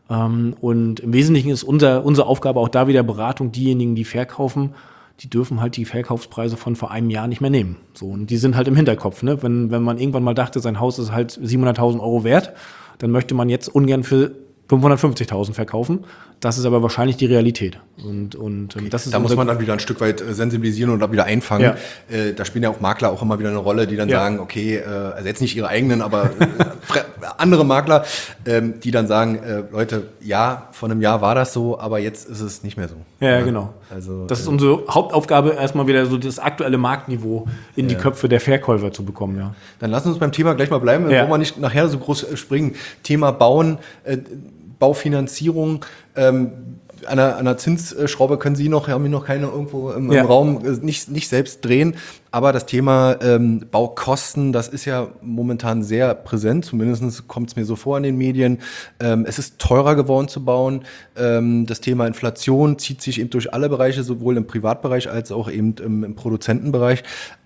Und im Wesentlichen ist unsere Aufgabe auch da wieder Beratung. Diejenigen, die verkaufen, die dürfen halt die Verkaufspreise von vor einem Jahr nicht mehr nehmen. So, und die sind halt im Hinterkopf. Ne? Wenn man irgendwann mal dachte, sein Haus ist halt 700.000 Euro wert, dann möchte man jetzt ungern für 550.000 verkaufen. Das ist aber wahrscheinlich die Realität. Und das ist da muss man dann wieder ein Stück weit sensibilisieren und auch wieder einfangen. Ja. Da spielen ja auch Makler auch immer wieder eine Rolle, die dann sagen, okay, also jetzt nicht ihre eigenen, aber andere Makler, die dann sagen, Leute, ja, vor einem Jahr war das so, aber jetzt ist es nicht mehr so. Ja, genau. Also, das ist unsere Hauptaufgabe, erstmal wieder so das aktuelle Marktniveau in die Köpfe der Verkäufer zu bekommen. Ja. Dann lass uns beim Thema gleich mal bleiben, wo wir nicht nachher so groß springen. Thema Bauen, Baufinanzierung, an einer Zinsschraube haben wir noch keine irgendwo im Raum, nicht selbst drehen. Aber das Thema Baukosten, das ist ja momentan sehr präsent, zumindest kommt es mir so vor in den Medien. Es ist teurer geworden zu bauen. Das Thema Inflation zieht sich eben durch alle Bereiche, sowohl im Privatbereich als auch eben im Produzentenbereich.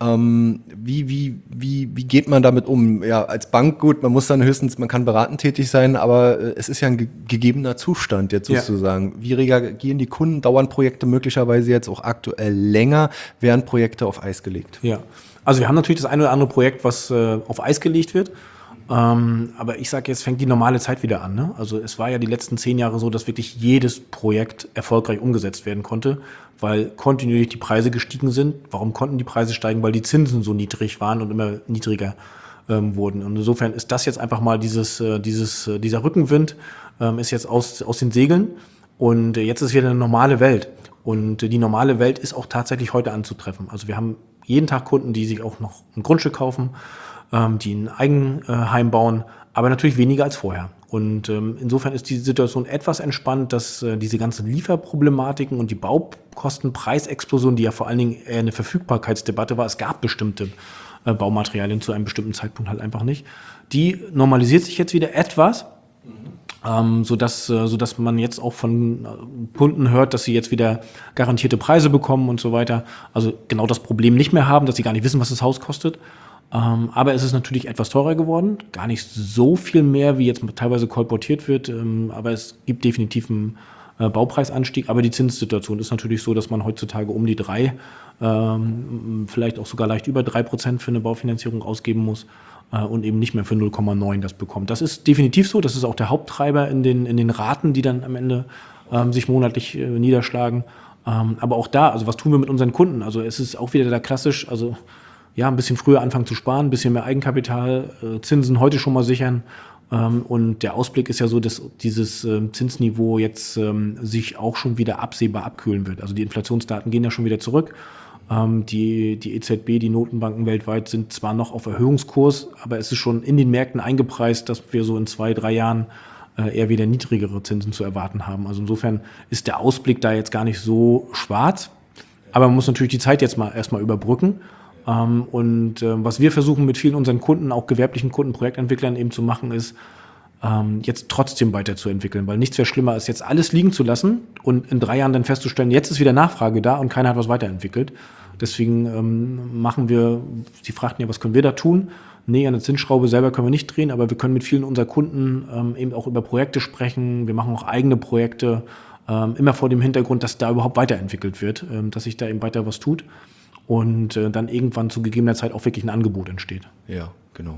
Wie geht man damit um? Ja, als Bank, gut, man kann beratend tätig sein, aber es ist ja ein gegebener Zustand jetzt sozusagen. Wie reagieren die Kunden? Dauern Projekte möglicherweise jetzt auch aktuell länger? Werden Projekte auf Eis gelegt? Ja, also wir haben natürlich das eine oder andere Projekt, was auf Eis gelegt wird. Aber ich sage, jetzt fängt die normale Zeit wieder an. Ne? Also es war ja die letzten 10 Jahre so, dass wirklich jedes Projekt erfolgreich umgesetzt werden konnte, weil kontinuierlich die Preise gestiegen sind. Warum konnten die Preise steigen? Weil die Zinsen so niedrig waren und immer niedriger wurden. Und insofern ist das jetzt einfach mal dieser Rückenwind ist jetzt aus den Segeln. Und jetzt ist wieder eine normale Welt. Und die normale Welt ist auch tatsächlich heute anzutreffen. Also wir haben jeden Tag Kunden, die sich auch noch ein Grundstück kaufen, die ein Eigenheim bauen, aber natürlich weniger als vorher. Und insofern ist die Situation etwas entspannt, dass diese ganzen Lieferproblematiken und die Baukostenpreisexplosion, die ja vor allen Dingen eher eine Verfügbarkeitsdebatte war, es gab bestimmte Baumaterialien zu einem bestimmten Zeitpunkt halt einfach nicht, die normalisiert sich jetzt wieder etwas. Sodass man jetzt auch von Kunden hört, dass sie jetzt wieder garantierte Preise bekommen und so weiter. Also genau das Problem nicht mehr haben, dass sie gar nicht wissen, was das Haus kostet. Aber es ist natürlich etwas teurer geworden. Gar nicht so viel mehr, wie jetzt teilweise kolportiert wird. Aber es gibt definitiv einen Baupreisanstieg. Aber die Zinssituation ist natürlich so, dass man heutzutage um die 3, vielleicht auch sogar leicht über 3% für eine Baufinanzierung ausgeben muss und eben nicht mehr für 0,9 das bekommt. Das ist definitiv so. Das ist auch der Haupttreiber in den Raten, die dann am Ende sich monatlich niederschlagen. Aber auch da, also was tun wir mit unseren Kunden? Also es ist auch wieder da klassisch, also ja, ein bisschen früher anfangen zu sparen, ein bisschen mehr Eigenkapital, Zinsen heute schon mal sichern. Und der Ausblick ist ja so, dass dieses Zinsniveau jetzt sich auch schon wieder absehbar abkühlen wird. Also die Inflationsdaten gehen ja schon wieder zurück. Die EZB, die Notenbanken weltweit sind zwar noch auf Erhöhungskurs, aber es ist schon in den Märkten eingepreist, dass wir so in 2-3 Jahren eher wieder niedrigere Zinsen zu erwarten haben. Also insofern ist der Ausblick da jetzt gar nicht so schwarz. Aber man muss natürlich die Zeit jetzt erstmal überbrücken. Was wir versuchen mit vielen unseren Kunden, auch gewerblichen Kunden, Projektentwicklern eben zu machen, ist, jetzt trotzdem weiterzuentwickeln, weil nichts wäre schlimmer, als jetzt alles liegen zu lassen und in 3 Jahren dann festzustellen, jetzt ist wieder Nachfrage da und keiner hat was weiterentwickelt. Deswegen machen wir, Sie fragten ja, was können wir da tun? Nee, eine Zinsschraube selber können wir nicht drehen, aber wir können mit vielen unserer Kunden eben auch über Projekte sprechen. Wir machen auch eigene Projekte, immer vor dem Hintergrund, dass da überhaupt weiterentwickelt wird, dass sich da eben weiter was tut. Und dann irgendwann zu gegebener Zeit auch wirklich ein Angebot entsteht. Ja, genau.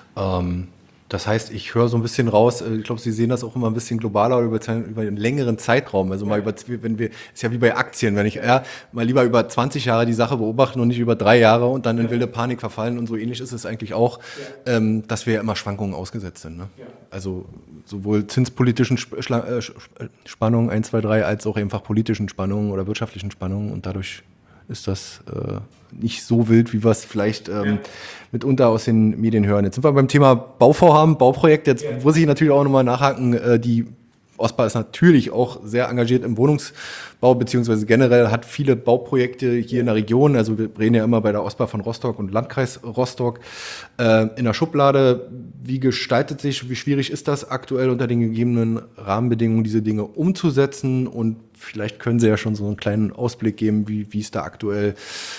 Das heißt, ich höre so ein bisschen raus, ich glaube, Sie sehen das auch immer ein bisschen globaler über einen längeren Zeitraum. Also mal ist ja wie bei Aktien, wenn ich mal lieber über 20 Jahre die Sache beobachten und nicht über 3 Jahre und dann in wilde Panik verfallen, und so ähnlich ist es eigentlich auch, dass wir ja immer Schwankungen ausgesetzt sind. Ne? Ja. Also sowohl zinspolitischen Spannungen 1, 2, 3, als auch einfach politischen Spannungen oder wirtschaftlichen Spannungen, und dadurch ist das nicht so wild, wie wir es vielleicht mitunter aus den Medien hören. Jetzt sind wir beim Thema Bauvorhaben, Bauprojekt. Jetzt muss ich natürlich auch nochmal nachhaken. Die OSPA ist natürlich auch sehr engagiert im Wohnungsbau, beziehungsweise generell hat viele Bauprojekte hier in der Region. Also wir reden ja immer bei der OSPA von Rostock und Landkreis Rostock in der Schublade. Wie gestaltet sich, wie schwierig ist das aktuell unter den gegebenen Rahmenbedingungen, diese Dinge umzusetzen? Und vielleicht können Sie ja schon so einen kleinen Ausblick geben, wie es da aktuell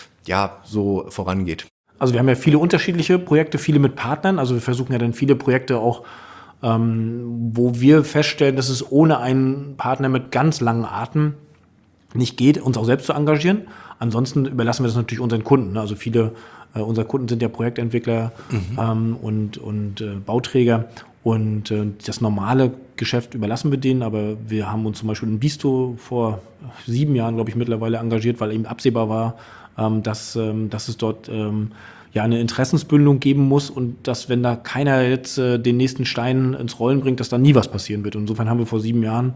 so vorangeht. Also wir haben ja viele unterschiedliche Projekte, viele mit Partnern. Also wir versuchen ja dann viele Projekte auch, wo wir feststellen, dass es ohne einen Partner mit ganz langen Atem nicht geht, uns auch selbst zu engagieren. Ansonsten überlassen wir das natürlich unseren Kunden. Also viele unserer Kunden sind ja Projektentwickler und Bauträger. Und das normale Geschäft überlassen wir denen, aber wir haben uns zum Beispiel in Bisto vor 7 Jahren, glaube ich, mittlerweile engagiert, weil eben absehbar war, dass es dort eine Interessensbündelung geben muss und dass, wenn da keiner jetzt den nächsten Stein ins Rollen bringt, dass da nie was passieren wird. Und insofern haben wir vor 7 Jahren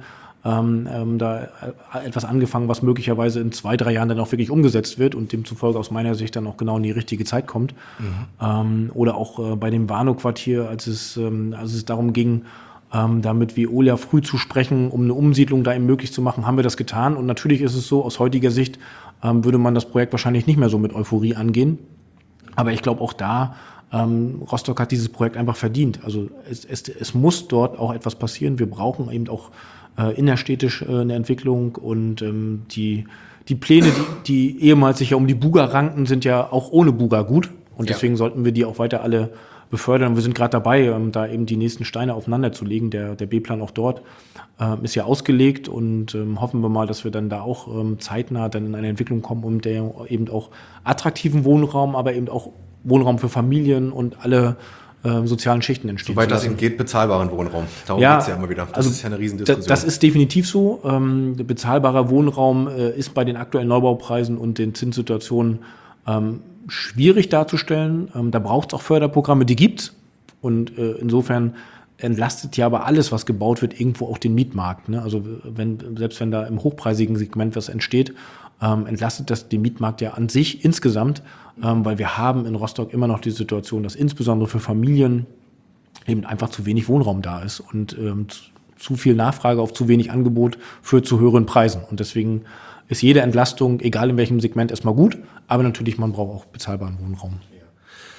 da etwas angefangen, was möglicherweise in 2-3 Jahren dann auch wirklich umgesetzt wird und demzufolge aus meiner Sicht dann auch genau in die richtige Zeit kommt. Oder auch bei dem Warnow-Quartier, als es darum ging, da mit Veolia früh zu sprechen, um eine Umsiedlung da eben möglich zu machen, haben wir das getan. Und natürlich ist es so, aus heutiger Sicht würde man das Projekt wahrscheinlich nicht mehr so mit Euphorie angehen. Aber ich glaube auch da, Rostock hat dieses Projekt einfach verdient. Also es muss dort auch etwas passieren. Wir brauchen eben auch innerstädtisch eine Entwicklung, und die Pläne, die ehemals sich ja um die Buga rankten, sind ja auch ohne Buga gut. Und deswegen sollten wir die auch weiter alle befördern. Wir sind gerade dabei, da eben die nächsten Steine aufeinander zu legen. Der B-Plan auch dort ist ja ausgelegt, und hoffen wir mal, dass wir dann da auch zeitnah dann in eine Entwicklung kommen, um der eben auch attraktiven Wohnraum, aber eben auch Wohnraum für Familien und alle sozialen Schichten entstehen. Soweit das eben geht, bezahlbaren Wohnraum. Darum geht es ja immer wieder. Das ist ja eine Riesendiskussion. Das ist definitiv so. Bezahlbarer Wohnraum ist bei den aktuellen Neubaupreisen und den Zinssituationen schwierig darzustellen. Da braucht es auch Förderprogramme, die gibt's. Und insofern entlastet ja aber alles, was gebaut wird, irgendwo auch den Mietmarkt. Ne? Also selbst wenn da im hochpreisigen Segment was entsteht, entlastet das den Mietmarkt ja an sich insgesamt, weil wir haben in Rostock immer noch die Situation, dass insbesondere für Familien eben einfach zu wenig Wohnraum da ist und zu viel Nachfrage auf zu wenig Angebot führt zu höheren Preisen. Und deswegen ist jede Entlastung, egal in welchem Segment, erstmal gut, aber natürlich, man braucht auch bezahlbaren Wohnraum.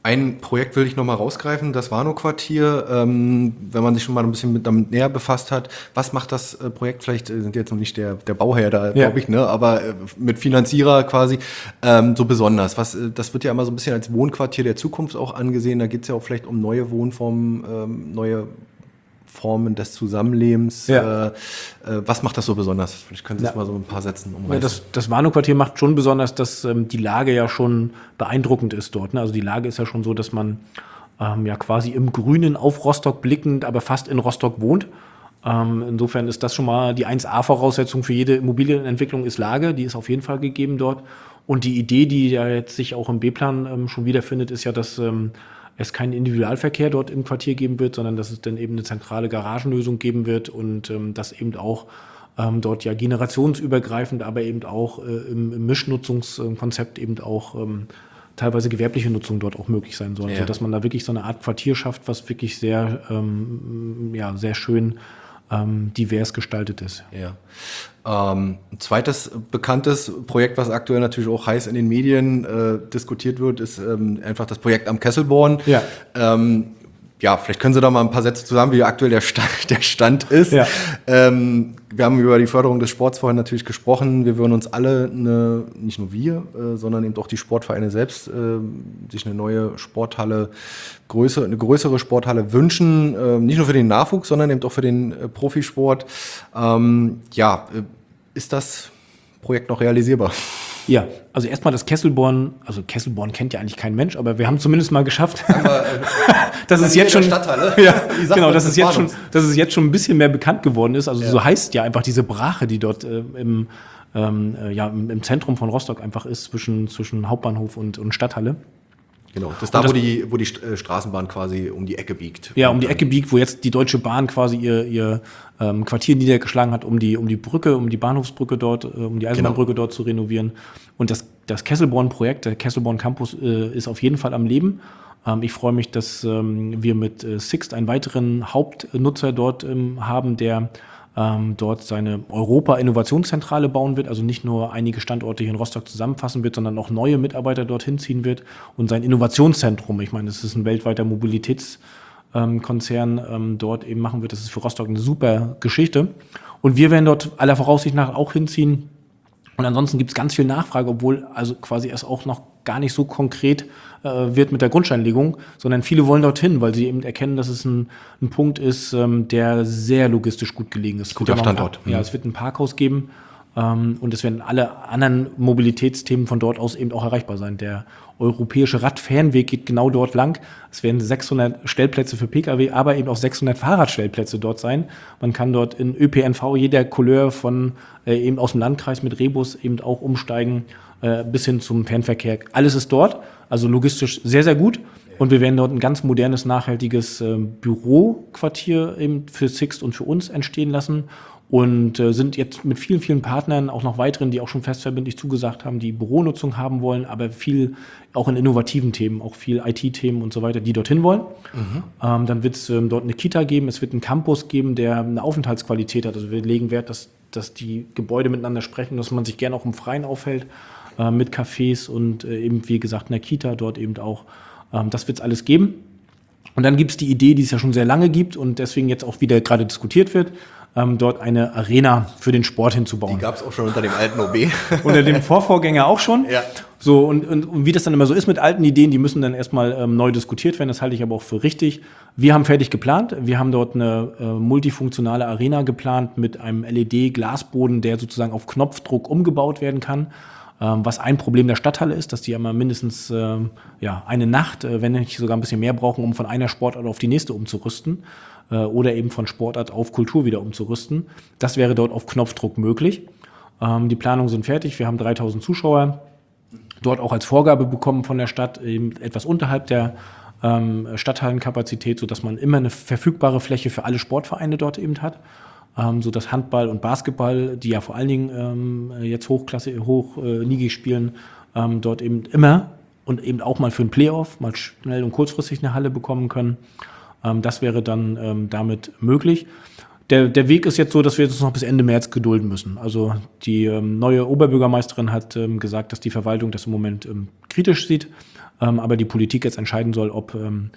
Ein Projekt will ich nochmal rausgreifen, das Warnow-Quartier. Wenn man sich schon mal ein bisschen damit näher befasst hat, was macht das Projekt, vielleicht sind jetzt noch nicht der Bauherr da, glaube ich, ne, aber mit Finanzierer quasi so besonders. Das wird ja immer so ein bisschen als Wohnquartier der Zukunft auch angesehen. Da geht es ja auch vielleicht um neue Wohnformen, neue Formen des Zusammenlebens. Ja. Was macht das so besonders? Vielleicht können Sie das mal so ein paar Sätzen umreißen. Ja, das Warnow-Quartier macht schon besonders, dass die Lage ja schon beeindruckend ist dort. Ne? Also die Lage ist ja schon so, dass man ja quasi im Grünen auf Rostock blickend, aber fast in Rostock wohnt. Insofern ist das schon mal die 1A-Voraussetzung für jede Immobilienentwicklung ist Lage. Die ist auf jeden Fall gegeben dort. Und die Idee, die ja jetzt sich auch im B-Plan schon wiederfindet, ist ja, dass es keinen Individualverkehr dort im Quartier geben wird, sondern dass es dann eben eine zentrale Garagenlösung geben wird und dass eben auch dort ja generationsübergreifend, aber eben auch im Mischnutzungskonzept eben auch teilweise gewerbliche Nutzung dort auch möglich sein soll. Ja. Also dass man da wirklich so eine Art Quartier schafft, was wirklich sehr, sehr schön divers gestaltet ist. Ja. Ein zweites bekanntes Projekt, was aktuell natürlich auch heiß in den Medien diskutiert wird, ist einfach das Projekt am Kesselborn. Ja. Ja, vielleicht können Sie da mal ein paar Sätze zusammen, wie aktuell der Stand ist. Ja. Wir haben über die Förderung des Sports vorhin natürlich gesprochen. Wir würden uns alle, nicht nur wir, sondern eben auch die Sportvereine selbst, sich eine neue Sporthalle, eine größere Sporthalle wünschen. Nicht nur für den Nachwuchs, sondern eben auch für den Profisport. Ist das Projekt noch realisierbar? Ja, also erstmal das Kesselborn, also Kesselborn kennt ja eigentlich kein Mensch, aber wir haben zumindest mal geschafft, dass es jetzt schon, ja, genau, dass es jetzt schon ein bisschen mehr bekannt geworden ist. Also so heißt ja einfach diese Brache, die dort im Zentrum von Rostock einfach ist, zwischen Hauptbahnhof und Stadthalle. Genau, das ist da, wo die Straßenbahn quasi um die Ecke biegt. Ja, um die Ecke biegt, wo jetzt die Deutsche Bahn quasi ihr Quartier niedergeschlagen hat, um die Brücke, um die Bahnhofsbrücke dort, um die Eisenbahnbrücke dort zu renovieren. Und das Kesselborn-Projekt, der Kesselborn Campus, ist auf jeden Fall am Leben. Ich freue mich, dass wir mit Sixt einen weiteren Hauptnutzer dort haben, der dort seine Europa-Innovationszentrale bauen wird, also nicht nur einige Standorte hier in Rostock zusammenfassen wird, sondern auch neue Mitarbeiter dorthin ziehen wird und sein Innovationszentrum, ich meine, das ist ein weltweiter Mobilitätskonzern, dort eben machen wird. Das ist für Rostock eine super Geschichte. Und wir werden dort aller Voraussicht nach auch hinziehen. Und ansonsten gibt es ganz viel Nachfrage, obwohl also quasi es auch noch gar nicht so konkret wird mit der Grundsteinlegung, sondern viele wollen dorthin, weil sie eben erkennen, dass es ein Punkt ist, der sehr logistisch gut gelegen ist. Guter Standort. Ja, es wird ein Parkhaus geben und es werden alle anderen Mobilitätsthemen von dort aus eben auch erreichbar sein. Der europäische Radfernweg geht genau dort lang. Es werden 600 Stellplätze für Pkw, aber eben auch 600 Fahrradstellplätze dort sein. Man kann dort in ÖPNV jeder Couleur von eben aus dem Landkreis mit Rebus eben auch umsteigen bis hin zum Fernverkehr. Alles ist dort, also logistisch sehr, sehr gut. Und wir werden dort ein ganz modernes, nachhaltiges Büroquartier eben für Sixt und für uns entstehen lassen und sind jetzt mit vielen, vielen Partnern, auch noch weiteren, die auch schon festverbindlich zugesagt haben, die Büronutzung haben wollen, aber viel auch in innovativen Themen, auch viel IT-Themen und so weiter, die dorthin wollen. Dann wird es dort eine Kita geben, es wird einen Campus geben, der eine Aufenthaltsqualität hat. Also wir legen Wert, dass die Gebäude miteinander sprechen, dass man sich gerne auch im Freien aufhält, mit Cafés und eben, wie gesagt, einer Kita dort eben auch. Das wird es alles geben. Und dann gibt es die Idee, die es ja schon sehr lange gibt und deswegen jetzt auch wieder gerade diskutiert wird, dort eine Arena für den Sport hinzubauen. Die gab es auch schon unter dem alten OB. Unter dem Vorvorgänger auch schon. Ja. So, und wie das dann immer so ist mit alten Ideen, die müssen dann erstmal neu diskutiert werden. Das halte ich aber auch für richtig. Wir haben fertig geplant. Wir haben dort eine multifunktionale Arena geplant mit einem LED-Glasboden, der sozusagen auf Knopfdruck umgebaut werden kann. Was ein Problem der Stadthalle ist, dass die ja immer mindestens eine Nacht, wenn nicht sogar ein bisschen mehr brauchen, um von einer Sportart auf die nächste umzurüsten oder eben von Sportart auf Kultur wieder umzurüsten. Das wäre dort auf Knopfdruck möglich. Die Planungen sind fertig, wir haben 3000 Zuschauer, dort auch als Vorgabe bekommen von der Stadt, eben etwas unterhalb der Stadthallenkapazität, sodass man immer eine verfügbare Fläche für alle Sportvereine dort eben hat. So dass Handball und Basketball, die ja vor allen Dingen jetzt hochligig spielen, dort eben immer und eben auch mal für einen Playoff mal schnell und kurzfristig eine Halle bekommen können. Das wäre dann damit möglich. der Weg ist jetzt so, dass wir uns noch bis Ende März gedulden müssen. Also die neue Oberbürgermeisterin hat gesagt, dass die Verwaltung das im Moment kritisch sieht, aber die Politik jetzt entscheiden soll, ob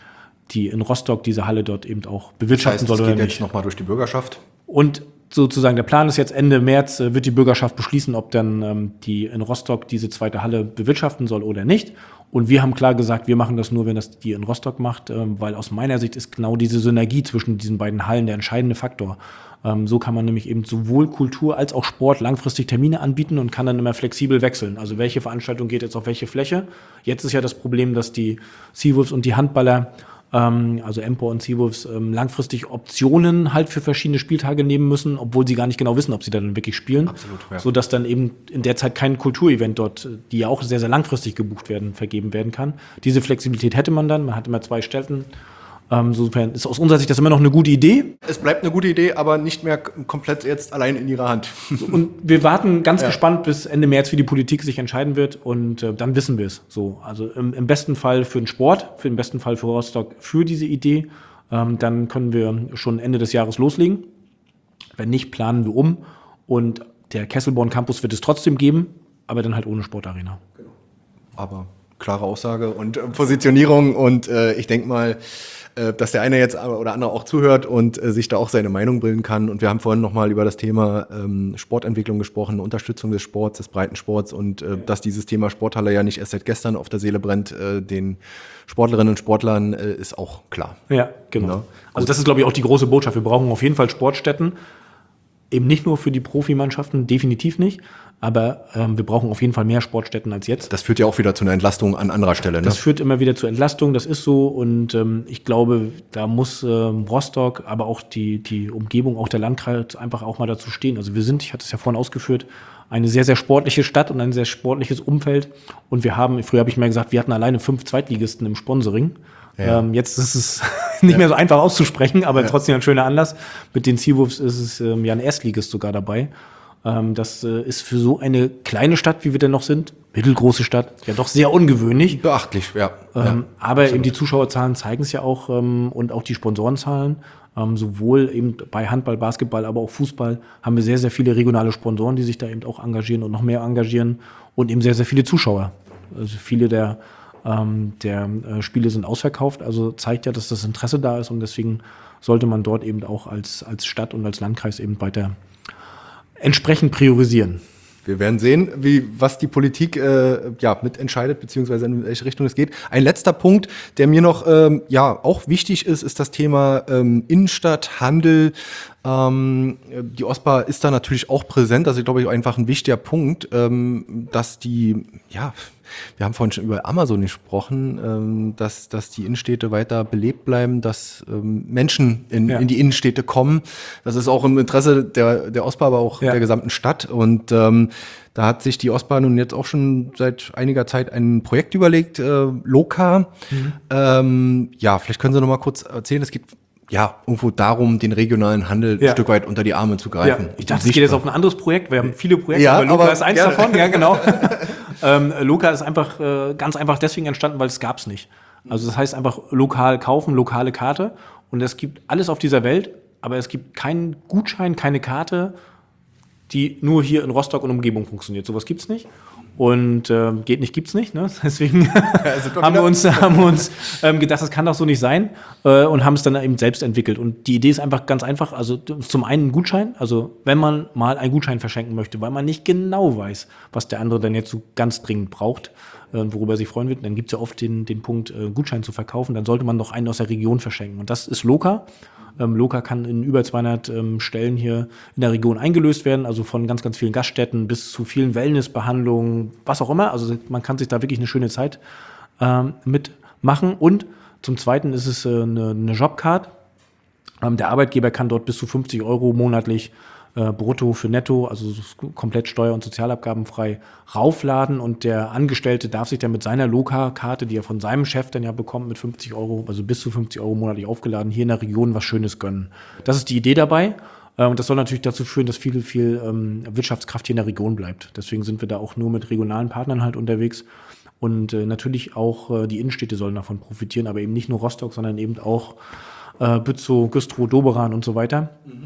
die in Rostock diese Halle dort eben auch bewirtschaften soll oder nicht. Das geht jetzt nochmal durch die Bürgerschaft. Und sozusagen der Plan ist jetzt Ende März, wird die Bürgerschaft beschließen, ob dann die in Rostock diese zweite Halle bewirtschaften soll oder nicht. Und wir haben klar gesagt, wir machen das nur, wenn das die in Rostock macht, weil aus meiner Sicht ist genau diese Synergie zwischen diesen beiden Hallen der entscheidende Faktor. So kann man nämlich eben sowohl Kultur als auch Sport langfristig Termine anbieten und kann dann immer flexibel wechseln. Also welche Veranstaltung geht jetzt auf welche Fläche? Jetzt ist ja das Problem, dass die Seawolves und die Handballer, also Empor und Seawolves, langfristig Optionen halt für verschiedene Spieltage nehmen müssen, obwohl sie gar nicht genau wissen, ob sie dann wirklich spielen. Absolut, ja. Sodass dann eben in der Zeit kein Kulturevent dort, die ja auch sehr, sehr langfristig gebucht werden, vergeben werden kann. Diese Flexibilität hätte man dann. Man hat immer 2 Stätten. Insofern ist aus unserer Sicht das immer noch eine gute Idee. Es bleibt eine gute Idee, aber nicht mehr komplett jetzt allein in ihrer Hand. Und wir warten ganz gespannt bis Ende März, wie die Politik sich entscheiden wird, und dann wissen wir es. So, also im besten Fall für den Sport, im besten Fall für Rostock für diese Idee. Dann können wir schon Ende des Jahres loslegen. Wenn nicht, planen wir um. Und der Kesselborn Campus wird es trotzdem geben, aber dann halt ohne Sportarena. Genau. Aber klare Aussage und Positionierung, und ich denke mal, dass der eine jetzt oder andere auch zuhört und sich da auch seine Meinung bilden kann. Und wir haben vorhin nochmal über das Thema Sportentwicklung gesprochen, Unterstützung des Sports, des Breitensports, und dass dieses Thema Sporthalle ja nicht erst seit gestern auf der Seele brennt, den Sportlerinnen und Sportlern, ist auch klar. Ja, genau. Ja. Also das ist, glaube ich, auch die große Botschaft. Wir brauchen auf jeden Fall Sportstätten. Eben nicht nur für die Profimannschaften, definitiv nicht. Aber wir brauchen auf jeden Fall mehr Sportstätten als jetzt. Das führt ja auch wieder zu einer Entlastung an anderer Stelle. Ne? Das führt immer wieder zu Entlastung, das ist so. Und ich glaube, da muss Rostock, aber auch die Umgebung, auch der Landkreis einfach auch mal dazu stehen. Also wir sind, ich hatte es ja vorhin ausgeführt, eine sehr, sehr sportliche Stadt und ein sehr sportliches Umfeld. Und wir haben, früher habe ich mal gesagt, wir hatten alleine 5 Zweitligisten im Sponsoring. Ja. Jetzt ist es nicht mehr so einfach auszusprechen, aber trotzdem ein schöner Anlass. Mit den Seawolves ist es ja ein Erstligist sogar dabei. Das ist für so eine kleine Stadt, wie wir denn noch sind, mittelgroße Stadt, ja doch sehr ungewöhnlich. Beachtlich, ja. Aber absolut. Eben die Zuschauerzahlen zeigen es ja auch, und auch die Sponsorenzahlen. Sowohl eben bei Handball, Basketball, aber auch Fußball haben wir sehr, sehr viele regionale Sponsoren, die sich da eben auch engagieren und noch mehr engagieren, und eben sehr, sehr viele Zuschauer. Also viele der Spiele sind ausverkauft, also zeigt ja, dass das Interesse da ist, und deswegen sollte man dort eben auch als Stadt und als Landkreis eben weiter entsprechend priorisieren. Wir werden sehen, was die Politik mitentscheidet, beziehungsweise in welche Richtung es geht. Ein letzter Punkt, der mir noch auch wichtig ist, ist das Thema Innenstadt, Handel. Die OSPA ist da natürlich auch präsent. Das ist, glaube ich, einfach ein wichtiger Punkt, dass wir haben vorhin schon über Amazon gesprochen, dass die Innenstädte weiter belebt bleiben, dass Menschen in die Innenstädte kommen. Das ist auch im Interesse der OSPA, aber auch der gesamten Stadt. Und da hat sich die OSPA nun jetzt auch schon seit einiger Zeit ein Projekt überlegt, LOKA. Vielleicht können Sie noch mal kurz erzählen, es geht irgendwo darum, den regionalen Handel ein Stück weit unter die Arme zu greifen. Ja. Ich dachte, es geht jetzt auf ein anderes Projekt. Wir haben viele Projekte, aber LOKA ist eins davon. Ja, genau. LOKA ist einfach ganz einfach deswegen entstanden, weil es gab's nicht. Also das heißt einfach lokal kaufen, lokale Karte. Und es gibt alles auf dieser Welt, aber es gibt keinen Gutschein, keine Karte, die nur hier in Rostock und Umgebung funktioniert. Sowas gibt's nicht. Und geht nicht, gibt's nicht. Ne? Deswegen haben wir uns gedacht, das kann doch so nicht sein, und haben es dann eben selbst entwickelt. Und die Idee ist einfach ganz einfach. Also zum einen ein Gutschein. Also wenn man mal einen Gutschein verschenken möchte, weil man nicht genau weiß, was der andere dann jetzt so ganz dringend braucht, worüber er sich freuen wird, dann gibt's ja oft den Punkt, Gutschein zu verkaufen. Dann sollte man doch einen aus der Region verschenken. Und das ist LOKA. LOKA kann in über 200 Stellen hier in der Region eingelöst werden, also von ganz, ganz vielen Gaststätten bis zu vielen Wellnessbehandlungen, was auch immer. Also man kann sich da wirklich eine schöne Zeit mitmachen. Und zum Zweiten ist es eine Jobcard. Der Arbeitgeber kann dort bis zu 50 € monatlich brutto für netto, also komplett steuer- und sozialabgabenfrei raufladen, und der Angestellte darf sich dann mit seiner LOKA-Karte, die er von seinem Chef dann ja bekommt, mit 50 €, also bis zu 50 € monatlich aufgeladen, hier in der Region was Schönes gönnen. Das ist die Idee dabei, und das soll natürlich dazu führen, dass viel Wirtschaftskraft hier in der Region bleibt. Deswegen sind wir da auch nur mit regionalen Partnern halt unterwegs, und natürlich auch die Innenstädte sollen davon profitieren, aber eben nicht nur Rostock, sondern eben auch Bützow, Güstrow, Doberan und so weiter.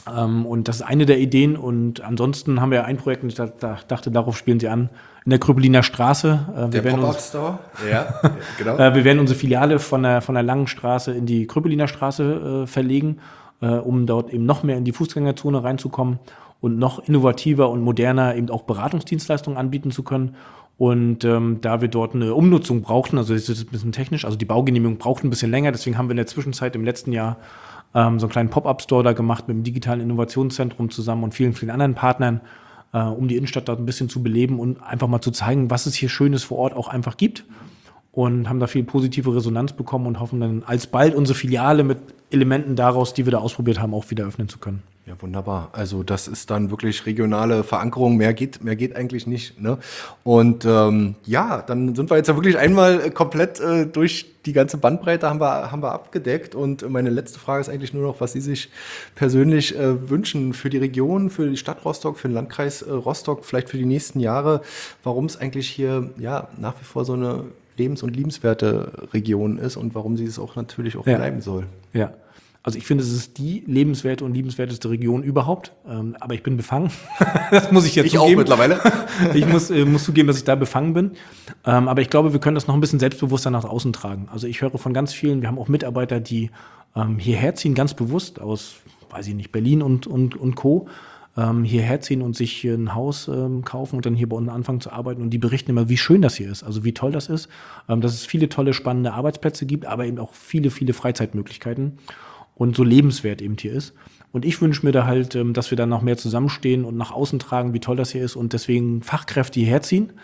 Und das ist eine der Ideen. Und ansonsten haben wir ein Projekt, und ich dachte, darauf spielen Sie an, in der Kröbeliner Straße. Der Pop-Up-Store? Ja, genau. Wir werden unsere Filiale von der Langen Straße in die Kröbeliner Straße verlegen, um dort eben noch mehr in die Fußgängerzone reinzukommen und noch innovativer und moderner eben auch Beratungsdienstleistungen anbieten zu können. Und da wir dort eine Umnutzung brauchten, also das ist ein bisschen technisch, also die Baugenehmigung braucht ein bisschen länger, deswegen haben wir in der Zwischenzeit im letzten Jahr so einen kleinen Pop-Up-Store da gemacht mit dem digitalen Innovationszentrum zusammen und vielen, vielen anderen Partnern, um die Innenstadt dort ein bisschen zu beleben und einfach mal zu zeigen, was es hier Schönes vor Ort auch einfach gibt. Und haben da viel positive Resonanz bekommen und hoffen dann alsbald unsere Filiale mit Elementen daraus, die wir da ausprobiert haben, auch wieder öffnen zu können. Ja, wunderbar. Also das ist dann wirklich regionale Verankerung. Mehr geht eigentlich nicht. Ne? Und ja, dann sind wir jetzt ja wirklich einmal komplett durch die ganze Bandbreite haben wir abgedeckt. Und meine letzte Frage ist eigentlich nur noch, was Sie sich persönlich wünschen für die Region, für die Stadt Rostock, für den Landkreis Rostock, vielleicht für die nächsten Jahre, warum es eigentlich hier ja nach wie vor so eine lebens- und liebenswerte Region ist und warum sie es auch natürlich auch bleiben soll. Ja. Also ich finde, es ist die lebenswerte und liebenswerteste Region überhaupt. Aber ich bin befangen. Das muss ich jetzt zugeben. Ich auch mittlerweile. Ich muss zugeben, dass ich da befangen bin. Aber ich glaube, wir können das noch ein bisschen selbstbewusster nach außen tragen. Also ich höre von ganz vielen, wir haben auch Mitarbeiter, die hierher ziehen, ganz bewusst aus, weiß ich nicht, Berlin und Co., hierher ziehen und sich hier ein Haus kaufen und dann hier bei uns anfangen zu arbeiten. Und die berichten immer, wie schön das hier ist, also wie toll das ist, dass es viele tolle, spannende Arbeitsplätze gibt, aber eben auch viele, viele Freizeitmöglichkeiten. Und so lebenswert eben hier ist. Und ich wünsche mir da halt, dass wir dann noch mehr zusammenstehen und nach außen tragen, wie toll das hier ist und deswegen Fachkräfte hierher ziehen,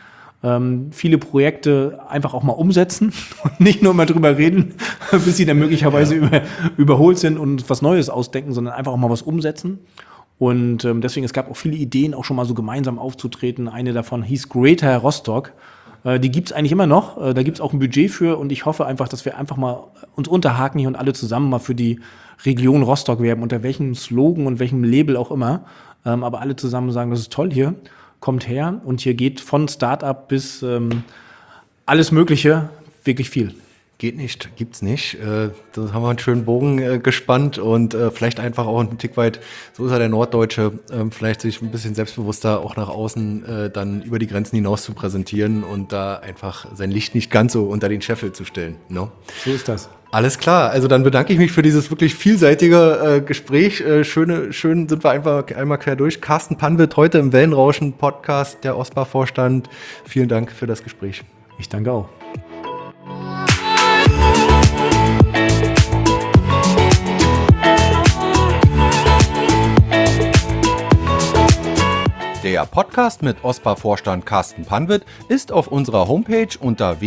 viele Projekte einfach auch mal umsetzen und nicht nur mal drüber reden, bis sie dann möglicherweise überholt sind und was Neues ausdenken, sondern einfach auch mal was umsetzen. Und deswegen, es gab auch viele Ideen, auch schon mal so gemeinsam aufzutreten. Eine davon hieß Greater Rostock. Die gibt's eigentlich immer noch. Da gibt's auch ein Budget für und ich hoffe einfach, dass wir einfach mal uns unterhaken hier und alle zusammen mal für die Region Rostock werben, unter welchem Slogan und welchem Label auch immer. Aber alle zusammen sagen, das ist toll hier, kommt her und hier geht von Start-up bis alles Mögliche wirklich viel. Geht nicht, gibt's nicht. Da haben wir einen schönen Bogen gespannt und vielleicht einfach auch ein Tick weit, so ist er der Norddeutsche, vielleicht sich ein bisschen selbstbewusster auch nach außen dann über die Grenzen hinaus zu präsentieren und da einfach sein Licht nicht ganz so unter den Scheffel zu stellen. No? So ist das. Alles klar, also dann bedanke ich mich für dieses wirklich vielseitige Gespräch. Schön sind wir einfach einmal quer durch. Carsten Panwitt heute im Wellenrauschen-Podcast, der OSPA-Vorstand. Vielen Dank für das Gespräch. Ich danke auch. Der Podcast mit OSPA-Vorstand Carsten Panwitt ist auf unserer Homepage unter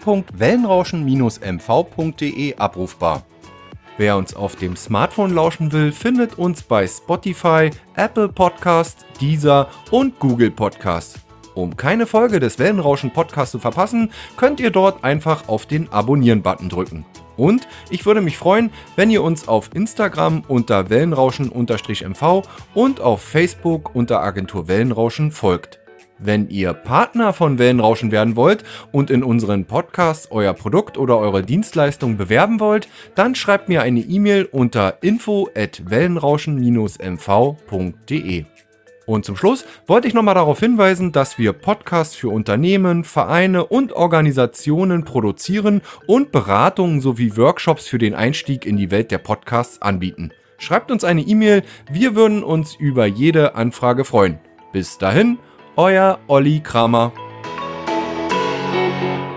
www.wellenrauschen-mv.de abrufbar. Wer uns auf dem Smartphone lauschen will, findet uns bei Spotify, Apple Podcasts, Deezer und Google Podcasts. Um keine Folge des Wellenrauschen-Podcasts zu verpassen, könnt ihr dort einfach auf den Abonnieren-Button drücken. Und ich würde mich freuen, wenn ihr uns auf Instagram unter Wellenrauschen_MV und auf Facebook unter Agentur Wellenrauschen folgt. Wenn ihr Partner von Wellenrauschen werden wollt und in unseren Podcasts euer Produkt oder eure Dienstleistung bewerben wollt, dann schreibt mir eine E-Mail unter info@wellenrauschen-mv.de. Und zum Schluss wollte ich nochmal darauf hinweisen, dass wir Podcasts für Unternehmen, Vereine und Organisationen produzieren und Beratungen sowie Workshops für den Einstieg in die Welt der Podcasts anbieten. Schreibt uns eine E-Mail, wir würden uns über jede Anfrage freuen. Bis dahin, euer Olli Kramer.